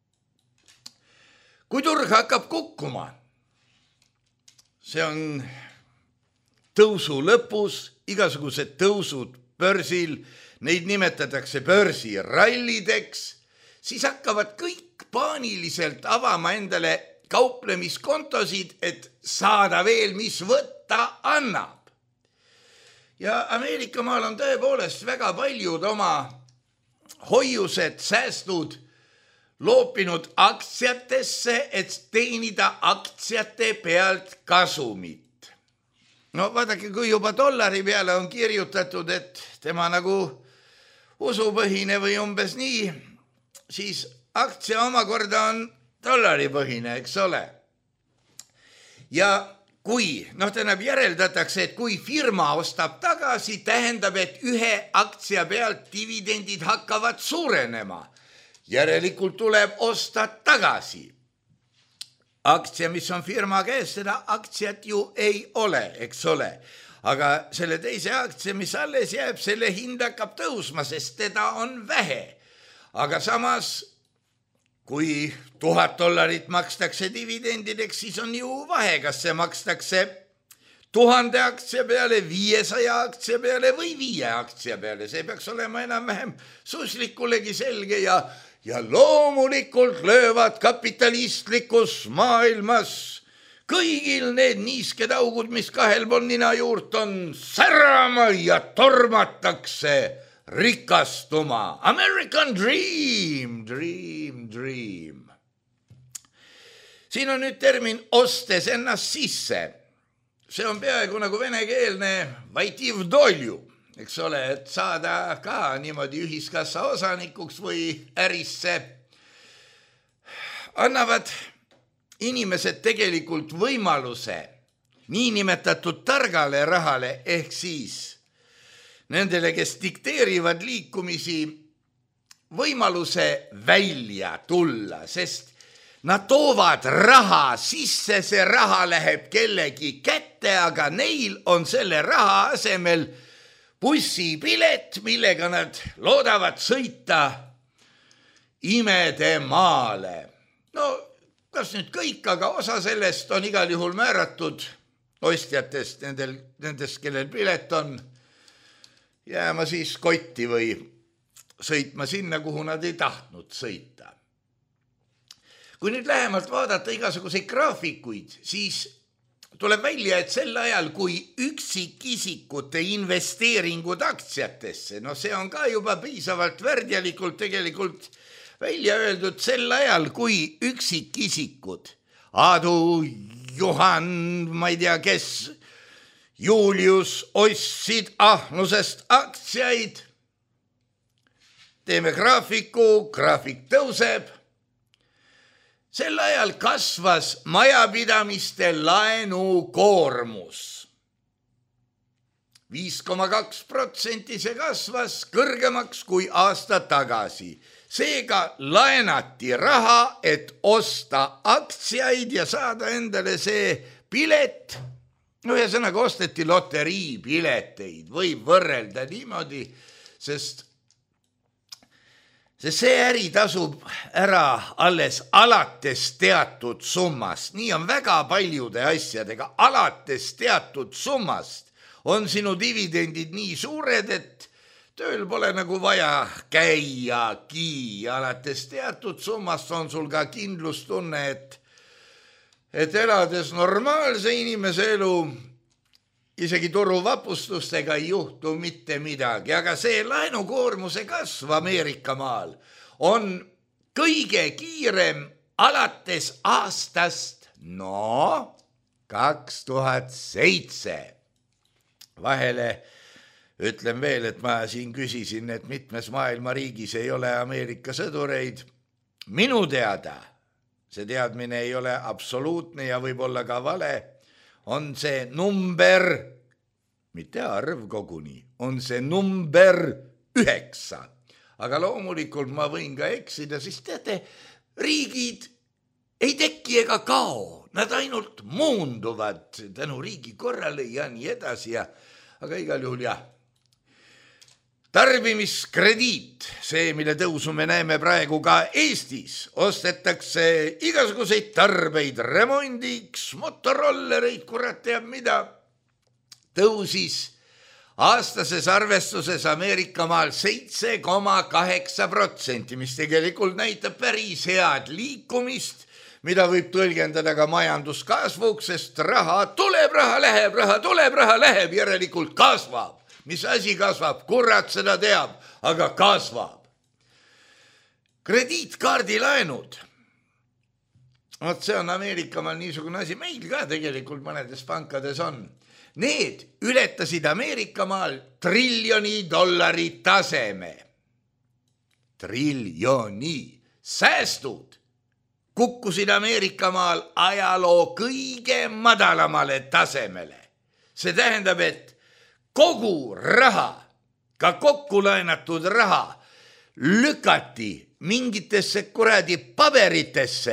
Kui turg hakkab kukkuma, see on tõusu lõpus, igasugused tõusud börsil, neid nimetatakse börsirallideks, siis hakkavad kõik paaniliselt avama endale kauplemiskontosid, et saada veel, mis võtta annab. Ja Ameerika maal on tõepoolest väga paljud oma hoiused, säästud loopinud aktsiatesse, et teenida aktsiate pealt kasumit. No vaadake, kui juba dollari peale on kirjutatud, et tema nagu usupõhine või umbes nii, siis aktsia omakorda on dollaripõhine, eks ole. Ja kui, noh tähendab, järeldatakse, et kui firma ostab tagasi, tähendab, et ühe aktsia pealt dividendid hakkavad suurenema. Järelikult tuleb osta tagasi. Aktsia, mis on firma käes, seda aktsiat ju ei ole, eks ole. Aga selle teise aktsia, mis alles jääb, selle hind hakkab tõusma, sest teda on vähe. Aga samas, kui tuhat dollarit makstakse dividendideks, siis on ju vahe, kas see makstakse tuhande aktsia peale, viiesaja aktsia peale või viie aktsia peale. See peaks olema enam-vähem suslikulegi selge ja, ja loomulikult löövad kapitalistlikus maailmas kõigil need niisked augud, mis kahel pool nina juurt on, särama ja tormatakse rikastuma. American dream, dream, dream. Siin on nüüd termin ostes ennast sisse. See on peaaegu nagu venekeelne vaitiv dolju, eks ole, et saada ka niimoodi ühiskassa osanikuks või ärisse. Annavad inimesed tegelikult võimaluse niinimetatud targale rahale ehk siis nendele, kes dikteerivad liikumisi, võimaluse välja tulla, sest nad toovad raha sisse, see raha läheb kellegi kätte, aga neil on selle raha asemel bussipilet, millega nad loodavad sõita imede maale. No kas nüüd kõik, aga osa sellest on igal juhul määratud ostjatest, nendel, nendest, kellel pilet on, jääma siis kotti või sõitma sinna, kuhu nad ei tahtnud sõita. Kui nüüd lähemalt vaadata igasuguseid graafikuid, siis tuleb välja, et sel ajal, kui üksikisikute investeeringud aktsiatesse, no see on ka juba piisavalt värdjalikult tegelikult välja öeldud, sel ajal, kui üksikisikud, Aadu, Juhan, ma ei tea kes, Julius ostsid ahnusest aktsiaid, teeme graafiku, graafik tõuseb, sel ajal kasvas majapidamiste laenukoormus. viis koma kaks protsenti see kasvas kõrgemaks kui aasta tagasi. Seega laenati raha, et osta aktsiaid ja saada endale see pilet. No ühesõnaga osteti loteriipileteid, võib võrrelda niimoodi, sest sest see äri tasub ära alles alates teatud summast. Nii on väga paljude asjadega. Alates teatud summast on sinu dividendid nii suured, et tööl pole nagu vaja käiagi. Alates teatud summast on sul ka kindlustunne, et, et elades normaalse inimese elu, isegi turuvapustustega ei juhtu mitte midagi, aga see laenukoormuse kasv Ameerika maal on kõige kiirem alates aastast, no, kaks tuhat seitse. Vahele ütlen veel, et ma siin küsisin, et mitmes maailma riigis ei ole Ameerika sõdureid. Minu teada, see teadmine ei ole absoluutne ja võib olla ka vale, on see number, mitte arv koguni, on see number üheksa. Aga loomulikult ma võin ka eksida, siis teate, riigid ei teki ega kao, nad ainult muunduvad tänu riigi korrale ja nii edasi. Ja, aga igal juhul jah. Tarbimiskrediit, see, mille tõusu me näeme praegu ka Eestis, ostetakse igasuguseid tarbeid remondiks, motorollereid, kurat teab mida, tõusis aastases arvestuses Ameerika maal seitse koma kaheksa protsenti, mis tegelikult näitab päris head liikumist, mida võib tõlgendada ka majanduskasvuks, sest raha tuleb, raha läheb, raha tuleb, raha läheb, järelikult kasvab. Mis asi kasvab? Kurat seda teab, aga kasvab. Krediitkaardilaenud. Vot see on Ameerikamaal niisugune asi, meil ka tegelikult mõnedes pankades on. Need ületasid Ameerikamaal triljoni dollari taseme. Triljoni. Säästud kukkusid Ameerikamaal ajaloo kõige madalamale tasemele. See tähendab, et kogu raha, ka kokku laenatud raha, lükati mingitesse kuradi paberitesse.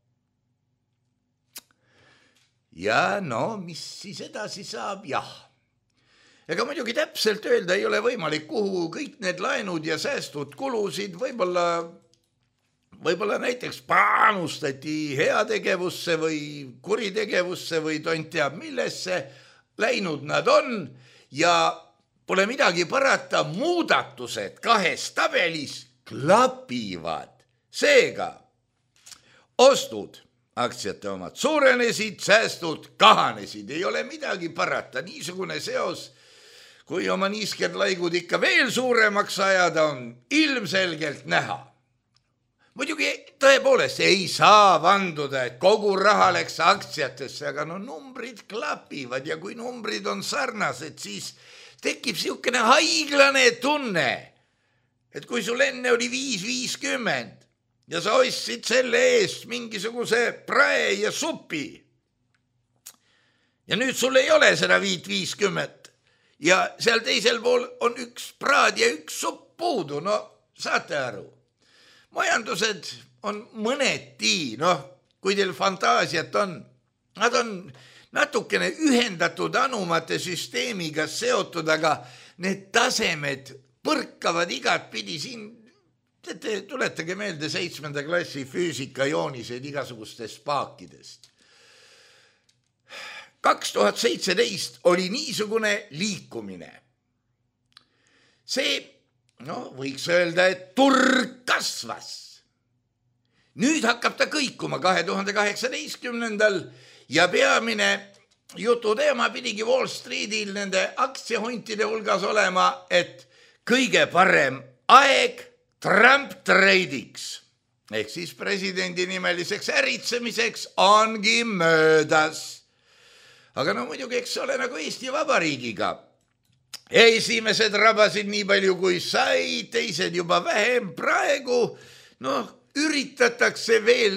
Ja no, mis siis edasi saab? Jah. Ega muidugi täpselt öelda ei ole võimalik, kuhu kõik need laenud ja säästud kulusid võib-olla, võib-olla näiteks panustati heategevusse või kuritegevusse või tont teab millesse, läinud nad on. Ja pole midagi parata, muudatused kahes tabelis klapivad. Seega, ostud aktsiate omad suurenesid, säästud kahanesid, ei ole midagi parata, niisugune seos, kui oma niisked laigud ikka veel suuremaks ajada, on ilmselgelt näha. Muidugi tõepoolest ei saa vanduda, et kogu raha läks aktsiatesse, aga no numbrid klapivad ja kui numbrid on sarnased, siis tekib siukene haiglane tunne, et kui sul enne oli viis viiskümmend ja sa ostsid selle eest mingisuguse prae ja supi ja nüüd sul ei ole seda viit viiskümmend ja seal teisel pool on üks praad ja üks supp puudu, no saate aru. Majandused on mõneti, noh, kui teil fantaasiat on, nad on natukene ühendatud anumate süsteemiga seotud, aga need tasemed põrkavad igat pidi siin, te tuletage meelde seitsmenda klassi füüsika jooniseid igasugustest paakidest. kaks tuhat seitseteist oli niisugune liikumine. See no võiks öelda, et turg kasvas. Nüüd hakkab ta kõikuma kahe tuhande kaheksateistkümnendal ja peamine jutu teema pidigi Wall Streetil nende aktsiahuntide hulgas olema, et kõige parem aeg Trump treidiks ehk siis presidendi nimeliseks äritsemiseks ongi möödas. Aga no muidugi, eks ole nagu Eesti Vabariigiga. Esimesed rabasid nii palju kui sai, teised juba vähem, praegu noh, üritatakse veel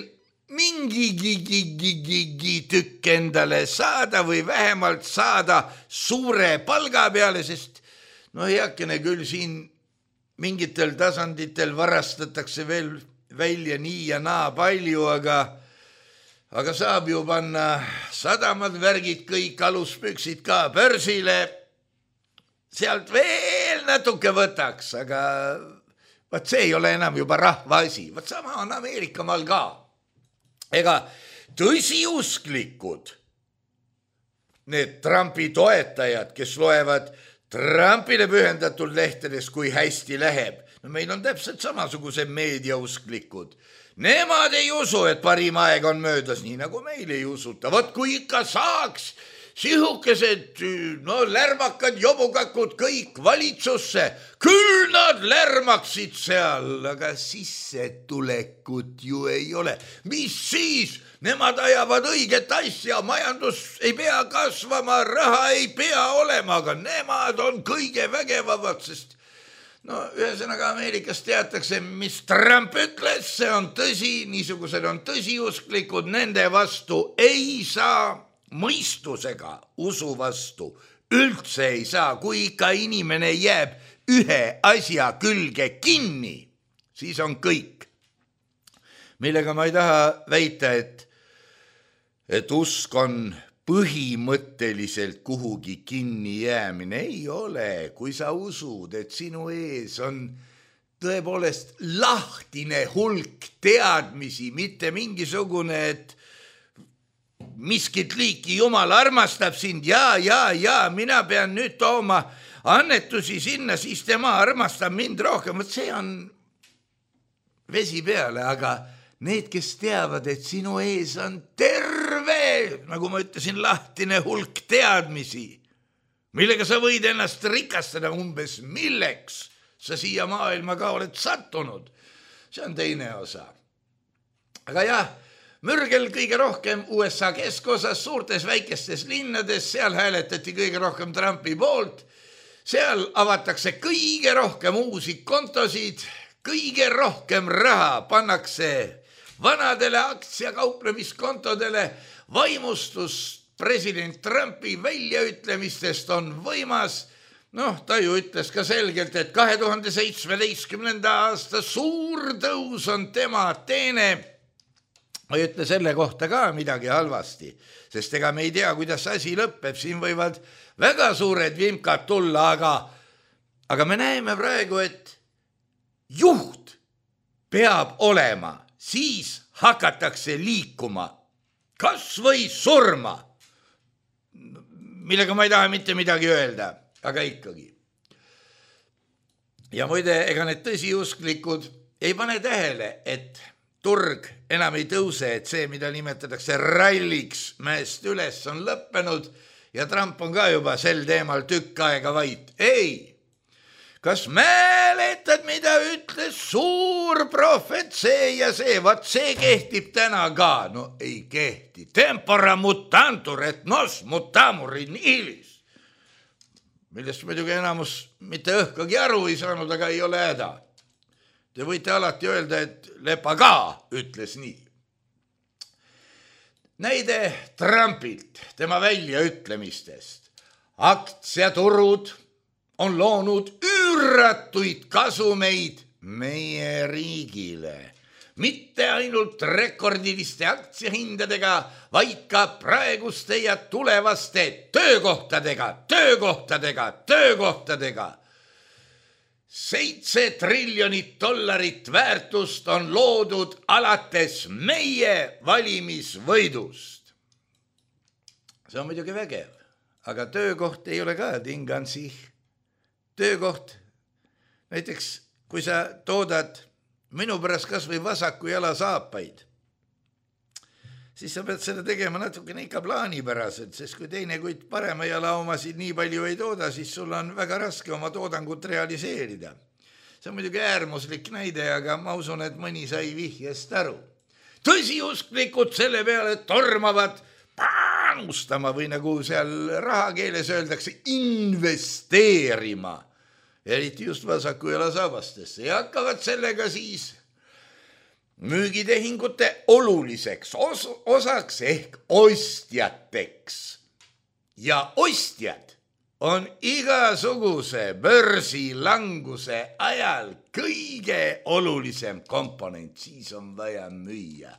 mingigi tükk endale saada või vähemalt saada suure palga peale, sest no heakene küll siin mingitel tasanditel varastatakse veel välja nii ja naa palju, aga, aga saab ju panna sadamad värgid, kõik aluspüksid ka börsile, sealt veel natuke võtaks, aga vaat see ei ole enam juba rahva asi. Vaat sama on Ameerika maal ka. Ega tõsiusklikud, need Trumpi toetajad, kes loevad Trumpile pühendatud lehtedes, kui hästi läheb. No meil on täpselt samasugused meediausklikud. Nemad ei usu, et parim aeg on möödas, nii nagu meil ei usuta. Vaat kui ikka saaks sihukesed, no lärmakad jobukakud kõik valitsusse, küll nad lärmaksid seal, aga sissetulekut ju ei ole. Mis siis? Nemad ajavad õiget asja, majandus ei pea kasvama, raha ei pea olema, aga nemad on kõige vägevavad, sest no ühesõnaga Ameerikas teatakse, mis Trump ütles, see on tõsi, niisugused on tõsiusklikud, nende vastu ei saa mõistusega usu vastu üldse ei saa, kui ikka inimene jääb ühe asja külge kinni, siis on kõik. Millega ma ei taha väita, et, et usk on põhimõtteliselt kuhugi kinni jäämine, ei ole, kui sa usud, et sinu ees on tõepoolest lahtine hulk teadmisi, mitte mingisugune, et miskit liiki Jumal armastab sind ja, ja, ja mina pean nüüd tooma annetusi sinna, siis tema armastab mind rohkem. See on vesi peale, aga need, kes teavad, et sinu ees on terve, nagu ma ütlesin, lahtine hulk teadmisi, millega sa võid ennast rikastada umbes milleks sa siia maailma ka oled sattunud. See on teine osa. Aga jah, mürgel kõige rohkem U S A keskosas, suurtes väikestes linnades, seal hääletati kõige rohkem Trumpi poolt, seal avatakse kõige rohkem uusi kontosid, kõige rohkem raha pannakse vanadele aktsiakauplemiskontodele, vaimustus president Trumpi väljaütlemistest on võimas. Noh, ta ju ütles ka selgelt, et kahe tuhande seitsmeteistkümnenda aasta suur tõus on tema teene. Ma ei ütle selle kohta ka midagi halvasti, sest ega me ei tea, kuidas asi lõpeb, siin võivad väga suured vimkad tulla, aga, aga me näeme praegu, et juht peab olema, siis hakatakse liikuma, kas või surma, millega ma ei taha mitte midagi öelda, aga ikkagi. Ja muide, ega need tõsiusklikud ei pane tähele, et turg enam ei tõuse, et see, mida nimetatakse ralliks mäest üles, on lõppenud ja Trump on ka juba sel teemal tükk aega vait. Ei! Kas mäletad, mida ütles suur prohvet see ja see? Vaat see kehtib täna ka. No ei kehti. Tempora mutantur et nos mutamur in ilis. Millest muidugi enamus mitte õhkagi aru ei saanud, aga ei ole häda. Te võite alati öelda, et Lepa ka ütles nii. Näide Trumpilt, tema väljaütlemistest. Aktsiaturud on loonud üüratuid kasumeid meie riigile. Mitte ainult rekordiliste aktsiahindadega, vaid ka praeguste ja tulevaste töökohtadega, töökohtadega, töökohtadega. Seitse triljonit dollarit väärtust on loodud alates meie valimisvõidust. See on muidugi vägev, aga töökoht ei ole ka tingansi. Töökoht, näiteks kui sa toodad minu pärast kas või vasaku jala saapaid, siis sa pead seda tegema natukene ikka plaanipäraselt, sest kui teine kuid parema jala omasid nii palju ei tooda, siis sul on väga raske oma toodangut realiseerida. See on muidugi äärmuslik näide, aga ma usun, et mõni sai vihjest aru. Tõsiusklikud selle peale tormavad panustama või nagu seal rahakeeles öeldakse investeerima, eriti just vasaku jala saabastesse, ja hakkavad sellega siis müügitehingute oluliseks os osaks ehk ostjateks. Ja ostjad on igasuguse börsilanguse ajal kõige olulisem komponent, siis on vaja müüa.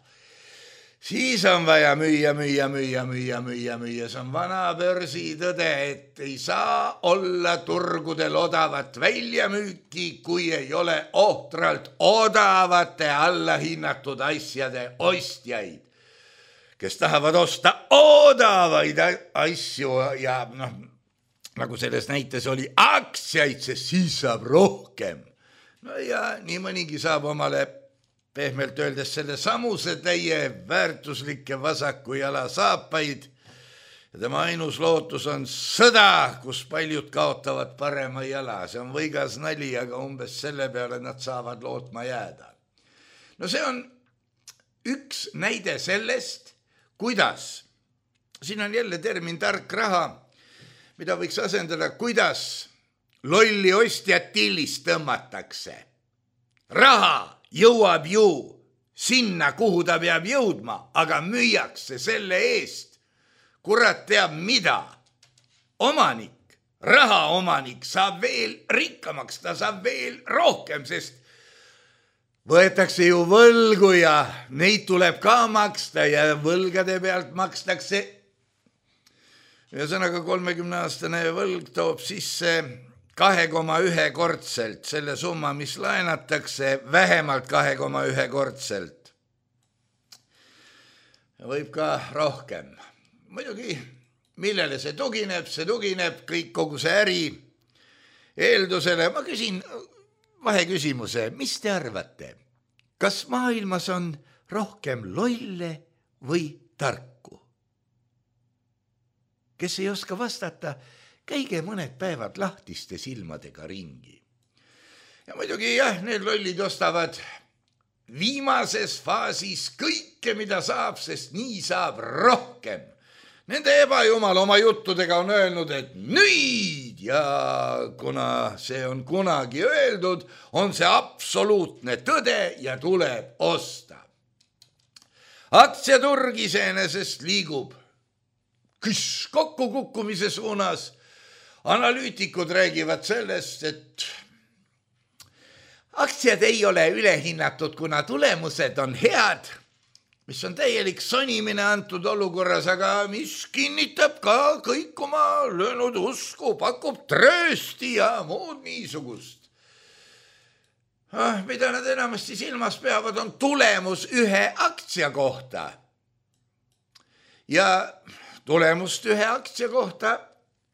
Siis on vaja müüa, müüa, müüa, müüa, müüa, müüa. See on vana börsi tõde, et ei saa olla turgudel odavat väljamüüki, kui ei ole ohtralt odavate allahinnatud asjade ostjaid, kes tahavad osta odavaid asju ja noh, nagu selles näites oli aktsiaid, sest siis saab rohkem. No ja nii mõnigi saab omale pehmelt öeldes selle samuse täie väärtuslikke vasaku jala saapaid ja tema ainus lootus on sõda, kus paljud kaotavad parema jala. See on võigas nali, aga umbes selle peale nad saavad lootma jääda. No see on üks näide sellest, kuidas, siin on jälle termin tark raha, mida võiks asendada, kuidas lolli ostjat tillist tõmmatakse. Raha jõuab ju sinna, kuhu ta peab jõudma, aga müüakse selle eest. Kurat teab mida. Omanik, rahaomanik saab veel rikkamaks, ta saab veel rohkem, sest võetakse ju võlgu ja neid tuleb ka maksta ja võlgade pealt makstakse. Ühesõnaga kolmekümne aastane võlg toob sisse kahe koma ühe kordselt selle summa, mis laenatakse, vähemalt kahe koma ühe kordselt. Võib ka rohkem. Muidugi, millele see tugineb? See tugineb kõik kogu see äri eeldusele. Ma küsin vaheküsimuse, mis te arvate? Kas maailmas on rohkem lolle või tarku? Kes ei oska vastata, käige mõned päevad lahtiste silmadega ringi. Ja muidugi jah, need lollid ostavad viimases faasis kõike, mida saab, sest nii saab rohkem. Nende ebajumal oma juttudega on öelnud, et nüüd ja kuna see on kunagi öeldud, on see absoluutne tõde ja tuleb osta. Aktsiaturg iseenesest liigub küss kokkukukkumise suunas. Analüütikud räägivad sellest, et aktsiad ei ole ülehinnatud, kuna tulemused on head, mis on täielik sonimine antud olukorras, aga mis kinnitab ka kõik oma löönud usku, pakub tröösti ja muud niisugust. Mida nad enamasti silmas peavad, on tulemus ühe aktsia kohta. Ja tulemust ühe aktsia kohta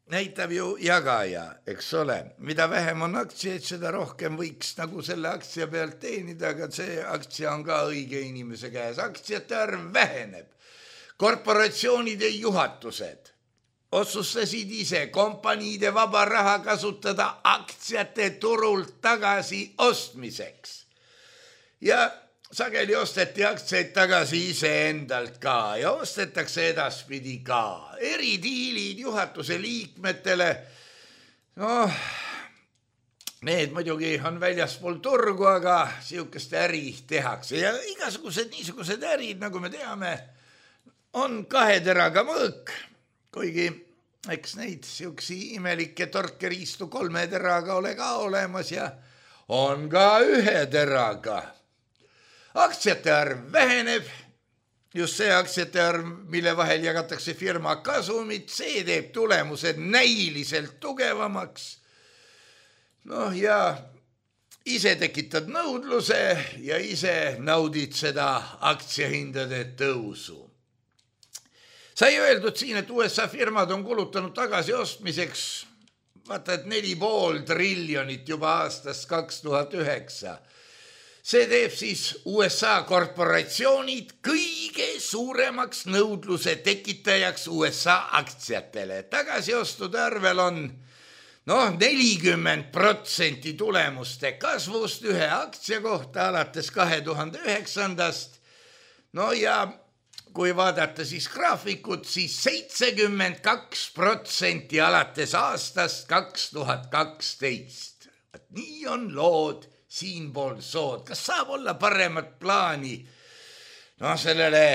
näitab ju jagaja, eks ole. Mida vähem on aktsiaid, seda rohkem võiks nagu selle aktsia pealt teenida, aga see aktsia on ka õige inimese käes. Aktsiate arv väheneb. Korporatsioonide juhatused otsustasid ise kompaniide vaba raha kasutada aktsiate turult tagasi ostmiseks. Ja sageli osteti aktsiaid tagasi ise endalt ka ja ostetakse edaspidi ka. Eridiilid juhatuse liikmetele, noh, need muidugi on väljaspool turgu, aga siukest äri tehakse. Ja igasugused niisugused ärid, nagu me teame, on kahe teraga mõõk, kuigi eks neid siuksi imelikke torkeriistu kolme teraga ole ka olemas ja on ka ühe teraga. Aktsiate arv väheneb, just see aktsiate arv, mille vahel jagatakse firma kasumit, see teeb tulemused näiliselt tugevamaks. Noh ja ise tekitad nõudluse ja ise naudid seda aktsiahindade tõusu. Sai öeldud siin, et U S A firmad on kulutanud tagasi ostmiseks, vaata, et neli pool triljonit juba aastast kaks tuhat üheksa. See teeb siis U S A korporatsioonid kõige suuremaks nõudluse tekitajaks U S A aktsiatele. Tagasiostude arvel on noh, nelikümmend protsenti tulemuste kasvust ühe aktsia kohta alates kahe tuhande üheksandast. No ja kui vaadata siis graafikut, siis seitsekümmend kaks protsenti alates aastast kaks tuhat kaksteist. Nii on lood siinpool sood. Kas saab olla paremat plaani no, sellele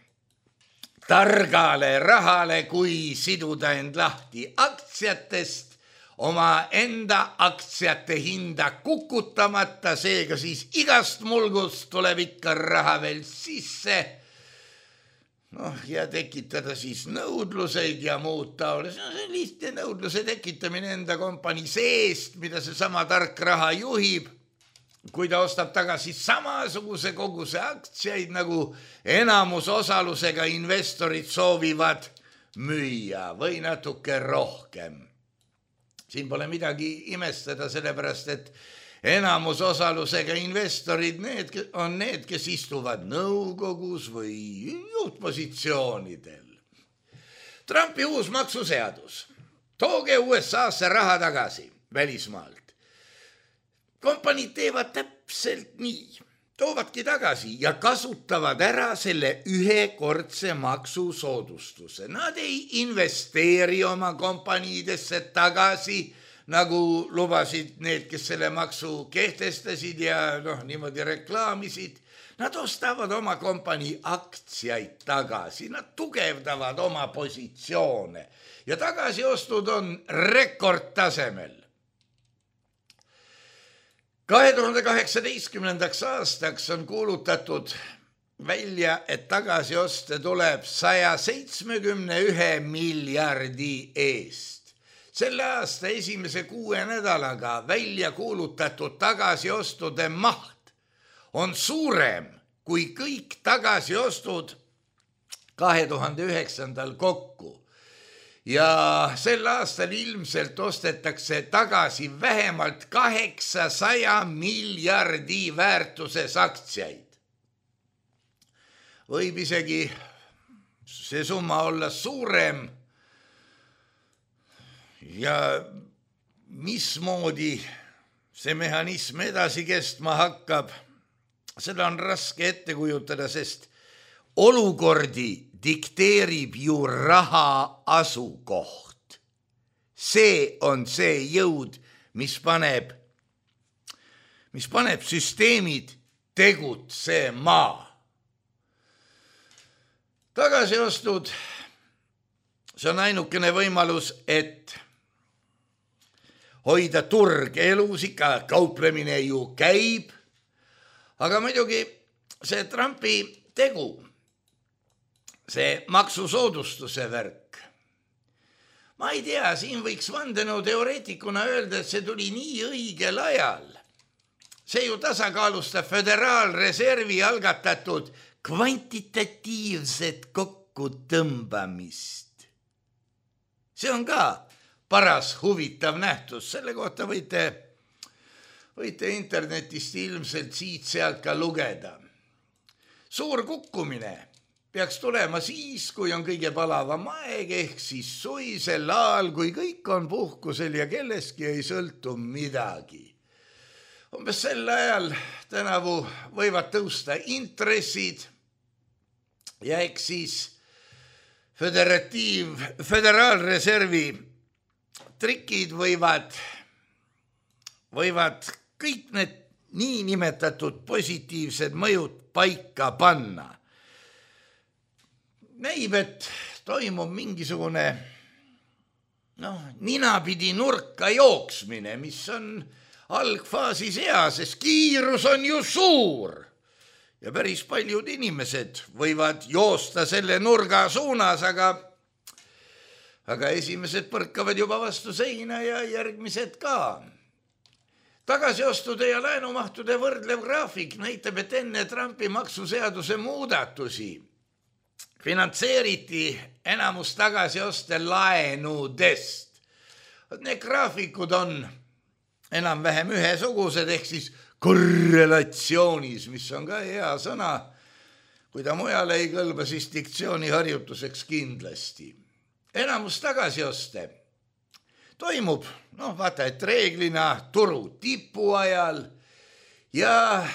targale rahale, kui siduda end lahti aktsiatest, oma enda aktsiate hinda kukutamata, seega siis igast mulgust tuleb ikka raha veel sisse. Noh, ja tekitada siis nõudluseid ja muud taoles. No, see on lihtne nõudluse tekitamine enda kompanii seest, mida see sama tark raha juhib, kui ta ostab tagasi samasuguse koguse aktsiaid, nagu enamus osalusega investorid soovivad müüa või natuke rohkem. Siin pole midagi imestada, sellepärast, et enamus osalusega investorid need on need, kes istuvad nõukogus või juhtpositsioonidel. Trumpi uus maksuseadus. Tooge U S A-sse raha tagasi välismaalt. Kompaniid teevad täpselt nii. Toovadki tagasi ja kasutavad ära selle ühekordse maksusoodustuse. Nad ei investeeri oma kompaniidesse tagasi, nagu lubasid need, kes selle maksu kehtestasid ja noh, niimoodi reklaamisid. Nad ostavad oma kompanii aktsiaid tagasi, nad tugevdavad oma positsioone ja tagasiostud on rekordtasemel. kahe tuhande kaheksateistkümnendaks aastaks on kuulutatud välja, et tagasioste tuleb saja seitsmekümne ühe miljardi eest. Selle aasta esimese kuue nädalaga välja kuulutatud tagasiostude maht on suurem kui kõik tagasiostud kahe tuhande üheksandal kokku. Ja sel aastal ilmselt ostetakse tagasi vähemalt kaheksasaja miljardi väärtuses aktsiaid. Võib isegi see summa olla suurem ja mismoodi see mehhanism edasi kestma hakkab, seda on raske ette kujutada, sest olukordi dikteerib ju raha asukoht. See on see jõud, mis paneb, mis paneb süsteemid tegutsema. Tagasiostud, see on ainukene võimalus, et hoida turg elus, ikka kauplemine ju käib, aga muidugi see Trumpi tegu, see maksusoodustuse värk. Ma ei tea, siin võiks vandenõu teoreetikuna öelda, et see tuli nii õigel ajal. See ju tasakaalustab Föderaalreservi algatatud kvantitatiivset kokkutõmbamist. See on ka paras huvitav nähtus, selle kohta võite, võite internetist ilmselt siit-sealt ka lugeda. Suur kukkumine peaks tulema siis, kui on kõige palavam aeg, ehk siis suisel ajal, kui kõik on puhkusel ja kelleski ei sõltu midagi. Umbes sel ajal tänavu võivad tõusta intressid ja eks siis föderatiiv, föderaalreservi trikid võivad, võivad kõik need niinimetatud positiivsed mõjud paika panna. Näib, et toimub mingisugune noh, ninapidi nurka jooksmine, mis on algfaasis hea, sest kiirus on ju suur ja päris paljud inimesed võivad joosta selle nurga suunas, aga, aga esimesed põrkavad juba vastu seina ja järgmised ka. Tagasiostude ja laenumahtude võrdlev graafik näitab, et enne Trumpi maksuseaduse muudatusi finantseeriti enamus tagasioste laenudest. Need graafikud on enam-vähem ühesugused, ehk siis korrelatsioonis, mis on ka hea sõna. Kui ta mujale ei kõlba, siis diktsiooni harjutuseks kindlasti. Enamus tagasioste toimub, noh vaata, et reeglina turu tipu ajal ja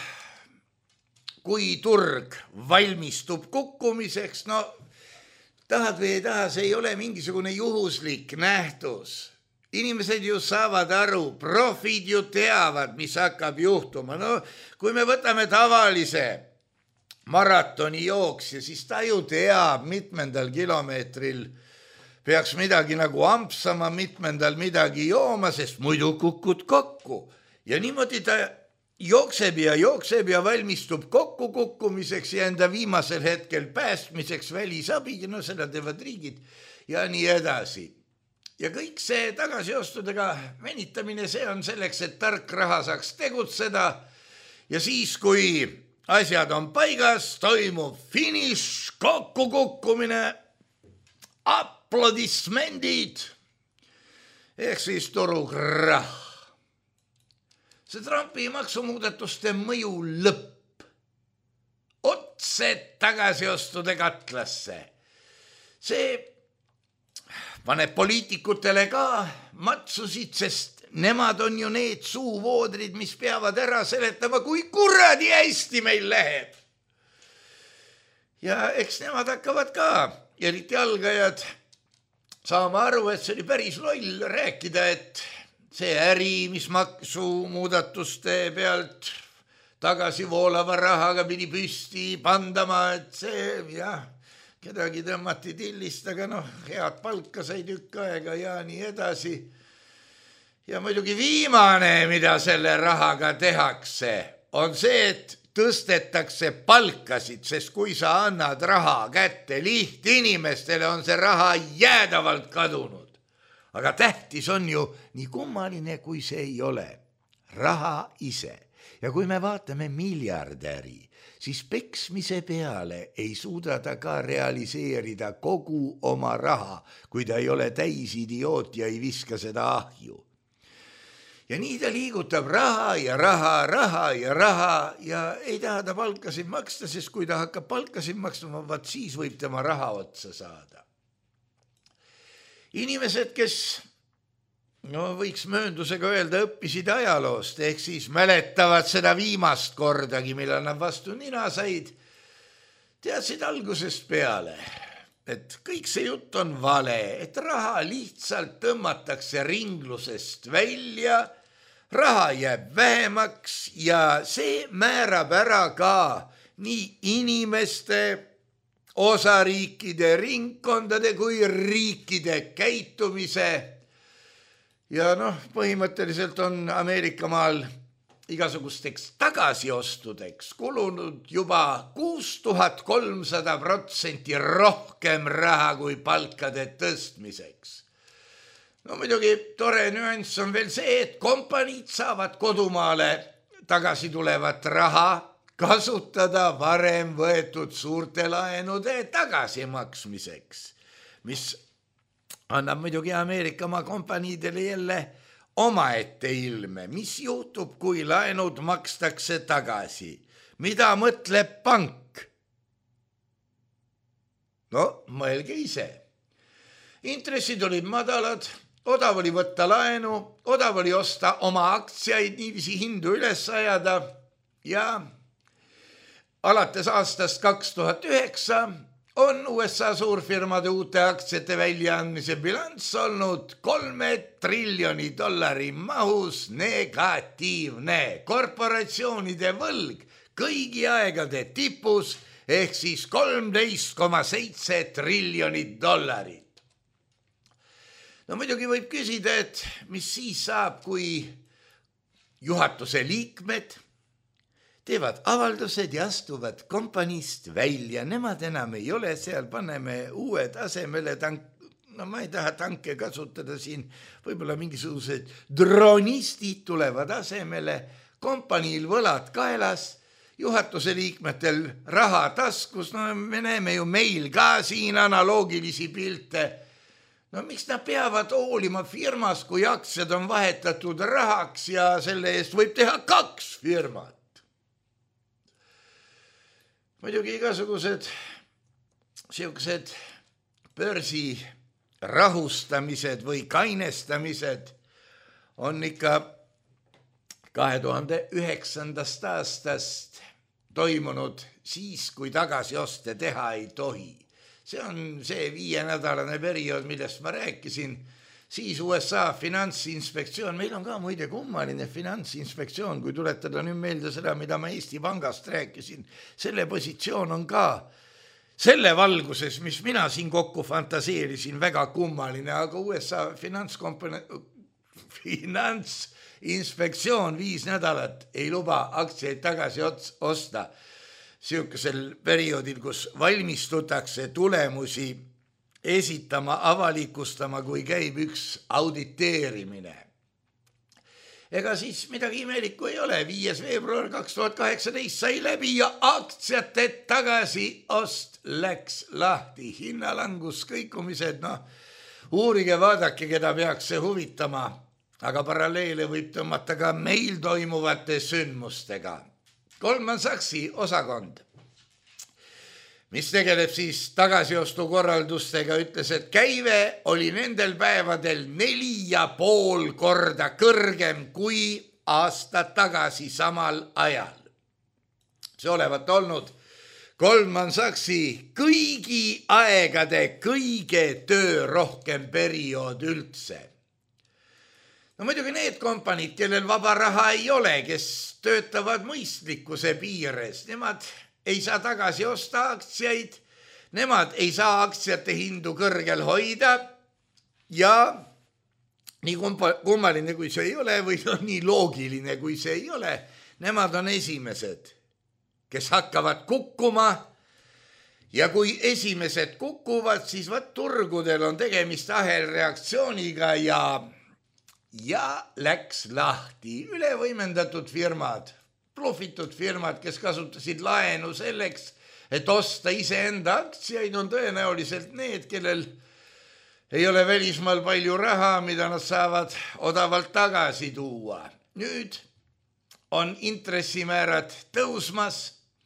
kui turg valmistub kukkumiseks, no tahad või ei taha, see ei ole mingisugune juhuslik nähtus. Inimesed ju saavad aru, profid ju teavad, mis hakkab juhtuma. No kui me võtame tavalise maratoni jooksja, siis ta ju teab, mitmendal kilomeetril peaks midagi nagu ampsama, mitmendal midagi jooma, sest muidu kukud kokku. Ja niimoodi ta jookseb ja jookseb ja valmistub kokku kukkumiseks ja enda viimasel hetkel päästmiseks välisabi, no seda teevad riigid ja nii edasi. Ja kõik see tagasiostudega venitamine, see on selleks, et tark raha saaks tegutseda ja siis, kui asjad on paigas, toimub finiš, kokkukukkumine, aplodismendid, ehk siis turukrah. See Trumpi maksumuudatuste mõju lõpp otse tagasiostude katlasse. See paneb poliitikutele ka matsusid, sest nemad on ju need suuvoodrid, mis peavad ära seletama, kui kuradi hästi meil läheb. Ja eks nemad hakkavad ka, eriti algajad, saama aru, et see oli päris loll rääkida, et see äri, mis maksumuudatuste pealt tagasi voolava rahaga pidi püsti pandama, et see, jah, kedagi tõmmati tillist, aga noh, head palka sai tükk aega ja nii edasi. Ja muidugi viimane, mida selle rahaga tehakse, on see, et tõstetakse palkasid, sest kui sa annad raha kätte lihtinimestele, on see raha jäädavalt kadunud. Aga tähtis on ju nii kummaline, kui see ei ole. Raha ise. Ja kui me vaatame miljardäri, siis peksmise peale ei suuda ta ka realiseerida kogu oma raha, kui ta ei ole täis idioot ja ei viska seda ahju. Ja nii ta liigutab raha ja raha, raha ja raha ja ei taha ta palkasid maksta, sest kui ta hakkab palkasid maksma, vaat siis võib tema raha otsa saada. Inimesed, kes no võiks mööndusega öelda, õppisid ajaloost, ehk siis mäletavad seda viimast kordagi, millal nad vastu nina said, teadsid algusest peale, et kõik see jutt on vale, et raha lihtsalt tõmmatakse ringlusest välja, raha jääb vähemaks ja see määrab ära ka nii inimeste, osariikide, ringkondade kui riikide käitumise. Ja noh, põhimõtteliselt on Ameerika maal igasugusteks tagasiostudeks kulunud juba kuus tuhat kolmsada protsenti rohkem raha kui palkade tõstmiseks. No muidugi tore nüanss on veel see, et kompaniid saavad kodumaale tagasi tulevat raha kasutada varem võetud suurte laenude tagasimaksmiseks, mis annab muidugi Ameerika oma kompaniidele jälle omaette ilme, mis juhtub, kui laenud makstakse tagasi. Mida mõtleb pank? No, mõelge ise. Intressid olid madalad, odav oli võtta laenu, odav oli osta oma aktsiaid, niiviisi hindu üles ajada ja alates aastast kaks tuhat üheksa on U S A suurfirmade uute aktsiate väljaandmise bilanss olnud kolme triljoni dollari mahus negatiivne. Korporatsioonide võlg kõigi aegade tipus ehk siis kolmteist koma seitse triljonit dollarit. No muidugi võib küsida, et mis siis saab, kui juhatuse liikmed teevad avaldused ja astuvad kompaniist välja. Nemad enam ei ole seal, paneme uue tasemele tank, no ma ei taha tanke kasutada siin, võib-olla mingisugused dronistid tulevad asemele, kompaniil võlad kaelas, juhatuse liikmetel raha taskus, no me näeme ju meil ka siin analoogilisi pilte. No miks nad peavad hoolima firmas, kui aktsiad on vahetatud rahaks ja selle eest võib teha kaks firmat? Muidugi igasugused siuksed börsi rahustamised või kainestamised on ikka kahe tuhande üheksandast aastast toimunud siis, kui tagasioste teha ei tohi. See on see viienädalane periood, millest ma rääkisin. Siis U S A finantsinspektsioon, meil on ka muide kummaline finantsinspektsioon, kui tuletada nüüd meelde seda, mida ma Eesti Pangast rääkisin. Selle positsioon on ka selle valguses, mis mina siin kokku fantaseerisin, väga kummaline, aga U S A finantsinspektsioon viis nädalat ei luba aktsiaid tagasi osta siukesel perioodil, kus valmistutakse tulemusi esitama, avalikustama, kui käib üks auditeerimine. Ega siis midagi imelikku ei ole. viies veebruar kaks tuhat kaheksateist sai läbi ja aktsiate tagasi ost läks lahti. Hinnalangus, kõikumised, noh, uurige, vaadake, keda peaks see huvitama, aga paralleele võib tõmmata ka meil toimuvate sündmustega. Goldman Sachsi osakond, mis tegeleb siis tagasiostukorraldustega, ütles, et käive oli nendel päevadel neli ja pool korda kõrgem kui aasta tagasi samal ajal. See olevat olnud Goldman Sachsi kõigi aegade kõige töörohkem periood üldse. No muidugi need kompaniid, kellel vaba raha ei ole, kes töötavad mõistlikkuse piires, nemad ei saa tagasi osta aktsiaid, nemad ei saa aktsiate hindu kõrgel hoida ja nii kummaline kui see ei ole või no, nii loogiline kui see ei ole, nemad on esimesed, kes hakkavad kukkuma ja kui esimesed kukuvad, siis vaat turgudel on tegemist ahelreaktsiooniga ja, ja läks lahti ülevõimendatud firmad, blufitud firmad, kes kasutasid laenu selleks, et osta iseenda aktsiaid, on tõenäoliselt need, kellel ei ole välismaal palju raha, mida nad saavad odavalt tagasi tuua. Nüüd on intressimäärad tõusmas.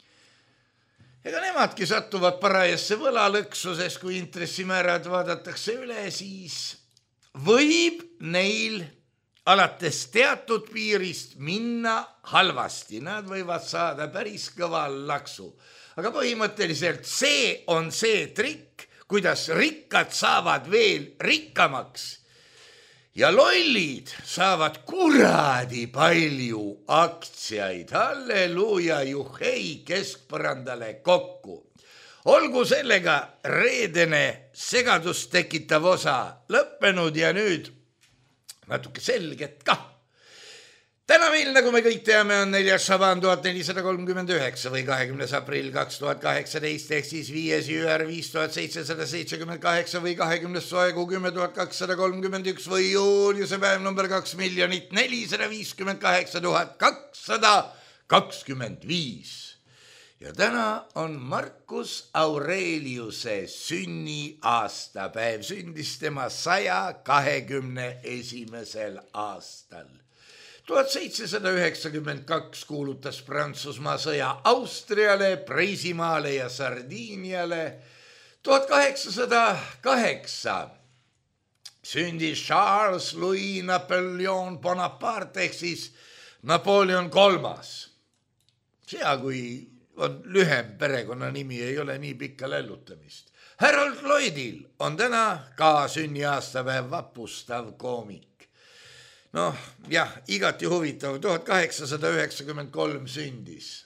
Ega nemadki satuvad parajasse võlalõksuses, kui intressimäärad vaadatakse üle, siis võib neil alates teatud piirist minna halvasti. Nad võivad saada päris kõva laksu. Aga põhimõtteliselt see on see trikk, kuidas rikkad saavad veel rikkamaks. Ja lollid saavad kuradi palju aktsiaid. Halleluuja, juhei keskpõrandale kokku. Olgu sellega reedene segadust tekitav osa lõppenud ja nüüd natuke selget ka. Täna meil, nagu me kõik teame, on neljas Šaban tuhat nelisada kolmkümmend üheksa või kahekümnes aprill kaks tuhat kaheksateist, ehk siis viies jüär viis tuhat seitsesada seitsekümmend kaheksa või kahekümnes soegu kümme tuhat kakssada kolmkümmend üks või juuliuse päev number kaks miljonit nelisada viiskümmend kaheksa tuhat kakssada kakskümmend viis. ja täna on Marcus Aureliuse sünniaastapäev. Sündis tema saja kahekümne esimesel aastal. tuhat seitsesada üheksakümmend kaks kuulutas Prantsusmaa sõja Austriale, Preisimaale ja Sardiiniale. tuhat kaheksasada kaheksa sündis Charles Louis Napoleon Bonaparte ehk siis Napoleon kolmas. Sea, kui on lühem perekonnanimi, ei ole nii pikka lällutamist. Harold Lloydil on täna ka sünniaastapäev, vapustav koomik. Noh, jah, igati huvitav. tuhat kaheksasada üheksakümmend kolm sündis.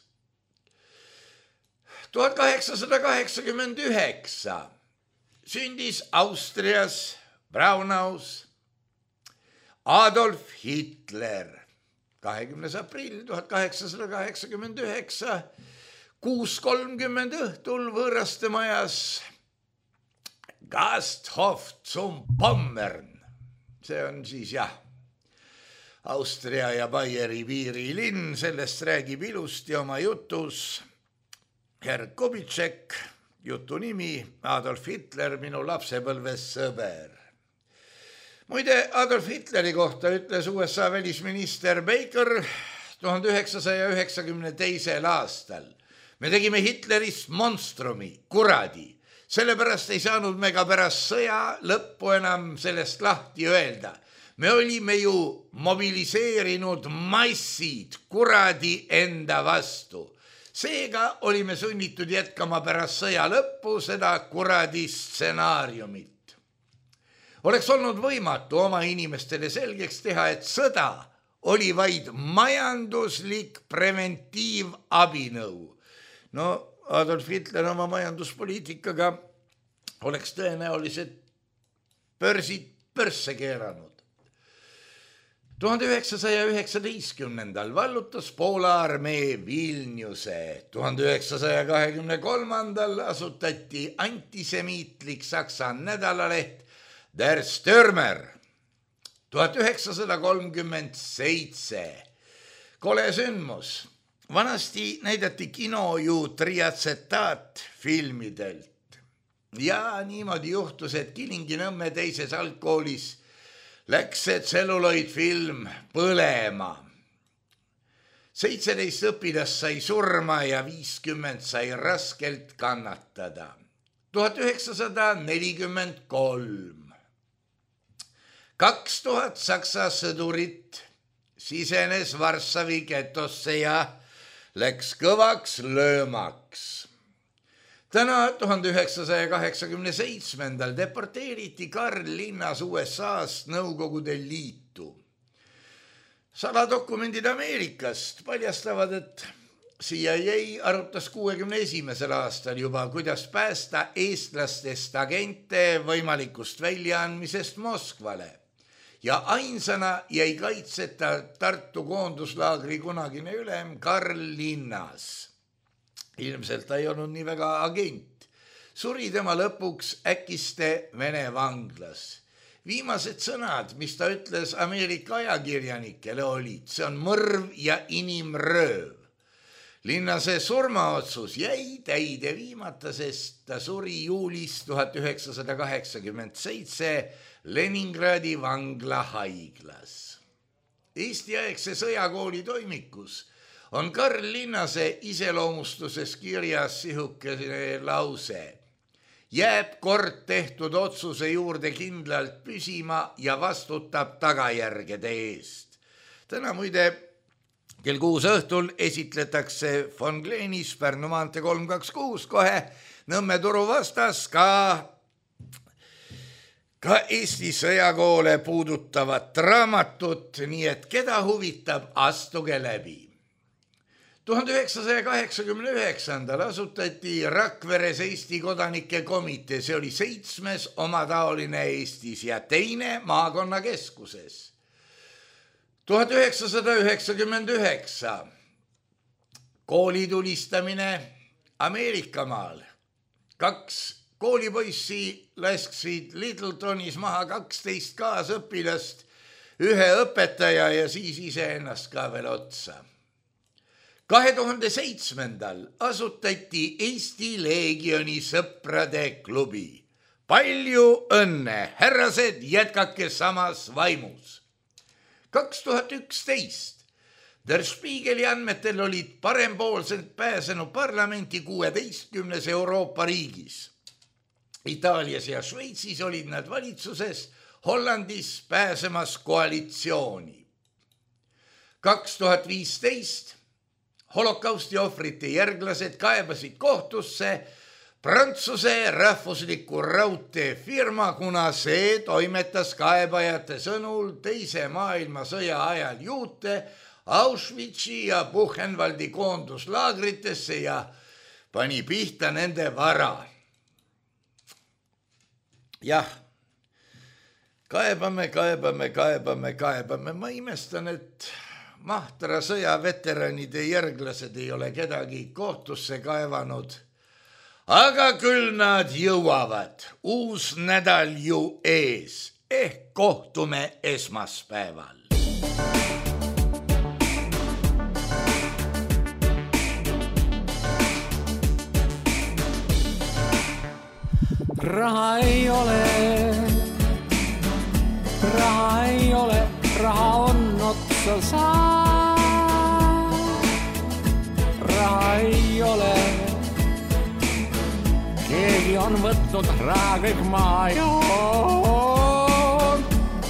tuhat kaheksasada kaheksakümmend üheksa sündis Austrias Braunaus Adolf Hitler. kahekümnes aprill tuhat kaheksasada kaheksakümmend üheksa kuus kolmkümmend õhtul Võõraste majas Gasthof zum Pommern. See on siis jah Austria ja Baieri piirilinn, sellest räägib ilusti oma jutus Herr Kubitšek, jutu nimi Adolf Hitler, minu lapsepõlves sõber. Muide, Adolf Hitleri kohta ütles U S A välisminister Baker tuhande üheksasaja üheksakümne teisel aastal. Me tegime Hitlerist monstrumi, kuradi, sellepärast ei saanud me ka pärast sõja lõppu enam sellest lahti öelda. Me olime ju mobiliseerinud massid kuradi enda vastu. Seega olime sunnitud jätkama pärast sõja lõppu seda kuradi stsenaariumit. Oleks olnud võimatu oma inimestele selgeks teha, et sõda oli vaid majanduslik preventiivabinõu. No Adolf Hitler oma majanduspoliitikaga oleks tõenäoliselt börsid pörsse keeranud. tuhande üheksasaja üheksateistkümnendal vallutas Poola armee Vilniuse. tuhande üheksasaja kahekümne kolmandal asutati antisemiitlik Saksa nädalaleht Der Stürmer. tuhat üheksasada kolmkümmend seitse kole sündmus. Vanasti näidati kino ju triatsetaat filmidelt. Ja niimoodi juhtus, et Kilingi-Nõmme teises algkoolis läks see tselluloidfilm põlema. seitseteist õpilast sai surma ja viiskümmend sai raskelt kannatada. tuhat üheksasada nelikümmend kolm. kaks tuhat saksa sõdurit sisenes Varssavi getosse ja läks kõvaks löömaks. Täna tuhande üheksasaja kaheksakümne seitsmendal deporteeriti Karl linnas U S A-st Nõukogude Liitu. Saladokumendid Ameerikast paljastavad, et C I A arutas kuuekümne esimesel aastal juba, kuidas päästa eestlastest agente võimalikust väljaandmisest Moskvale. Ja ainsana jäi kaitseta Tartu koonduslaagri kunagine ülem Karl linnas. Ilmselt ta ei olnud nii väga agent. Suri tema lõpuks äkiste Vene vanglas. Viimased sõnad, mis ta ütles Ameerika ajakirjanikele olid, see on mõrv ja inimrööv. Linnase surmaotsus jäi täide viimata, sest ta suri juulis tuhat üheksasada kaheksakümmend seitse Leningradi vangla haiglas. Eesti-aegse sõjakooli toimikus on Karl Linnase iseloomustuses kirjas sihukene lause. Jääb kord tehtud otsuse juurde kindlalt püsima ja vastutab tagajärgede eest. Täna muide kell kuus õhtul esitletakse von Gleenis Pärnu maantee kolm kaks kuus kohe Nõmme turu vastas ka ka Eesti sõjakoole puudutavat raamatut, nii et keda huvitab, astuge läbi. tuhande üheksasaja kaheksakümne üheksandal asutati Rakveres Eesti kodanike komitee, see oli seitsmes omataoline Eestis ja teine maakonnakeskuses. tuhat üheksasada üheksakümmend üheksa kooli tulistamine Ameerikamaal. Kaks koolipoissi lasksid Littlestonis maha kaksteist kaasõpilast, ühe õpetaja ja siis iseennast ka veel otsa. kahe tuhande seitsmendal asutati Eesti Leegioni sõprade klubi. Palju õnne, härrased, jätkake samas vaimus. kaks tuhat üksteist Der Spiegeli andmetel olid parempoolselt pääsenud parlamenti kuueteistkümnes Euroopa riigis. Itaalias ja Šveitsis olid nad valitsuses, Hollandis pääsemas koalitsiooni. kaks tuhat viisteist holokausti ohvrite järglased kaebasid kohtusse Prantsuse rahvusliku raudteefirma, kuna see toimetas kaebajate sõnul teise maailmasõja ajal juute Auschwitzi ja Buchenwaldi koonduslaagritesse ja pani pihta nende vara. Jah, kaebame, kaebame, kaebame, kaebame. Ma imestan, et Mahtra sõjaveteranide järglased ei ole kedagi kohtusse kaevanud. Aga küll nad jõuavad, uus nädal ju ees, ehk kohtume esmaspäeval. Raha ei ole, raha ei ole, raha on otsa saa. Raha ei ole, keegi on võtnud raha kõik maa joon.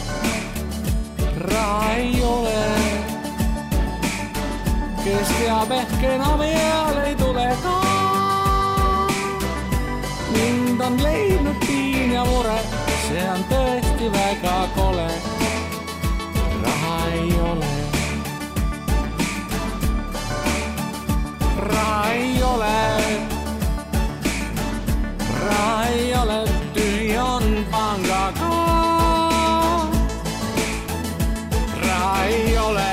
Raha ei ole, kes teab ehk enam eal ei tule ka. Mind on leidnud piin ja mure, see on tõesti väga kole. Raha ei ole, raha ei ole, raha ei ole, tühi on panga ka. Raha ei ole,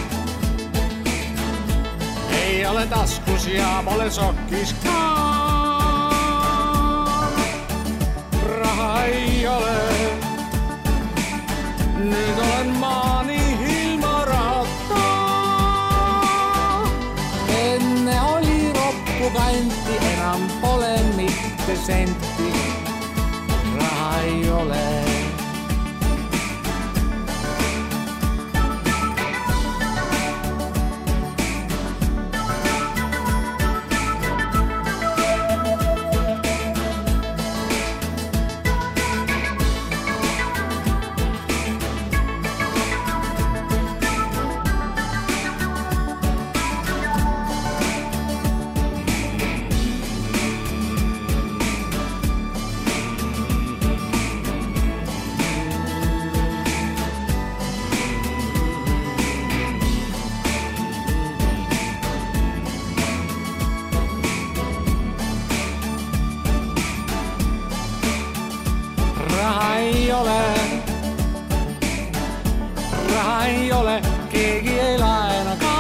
ei ole taskus ja pole sokkis ka. Raha ei ole, nüüd olen maani ilma rahata. Enne oli roppu kanti, enam pole mitte senti. Raha ei ole. Raha ei ole, raha ei ole, keegi ei laena ka.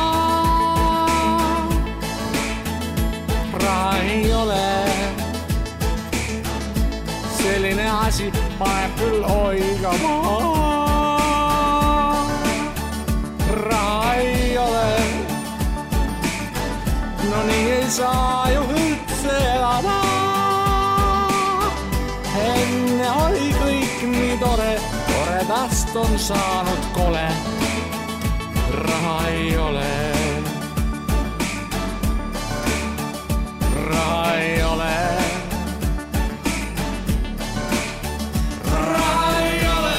Raha ei ole, selline asi paneb küll oigama. Raha ei ole, no nii ei saa ju üldse elada. Enne oli kõik nii tore, toredast on saanud kole. Raha ei ole, raha ei ole, raha ei ole,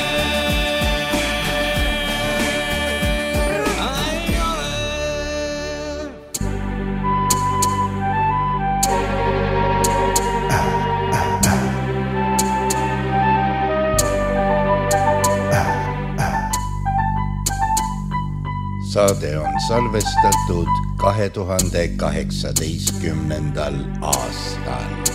raha ei ole. Saade on salvestatud kahe tuhande kaheksateistkümnendal aastal.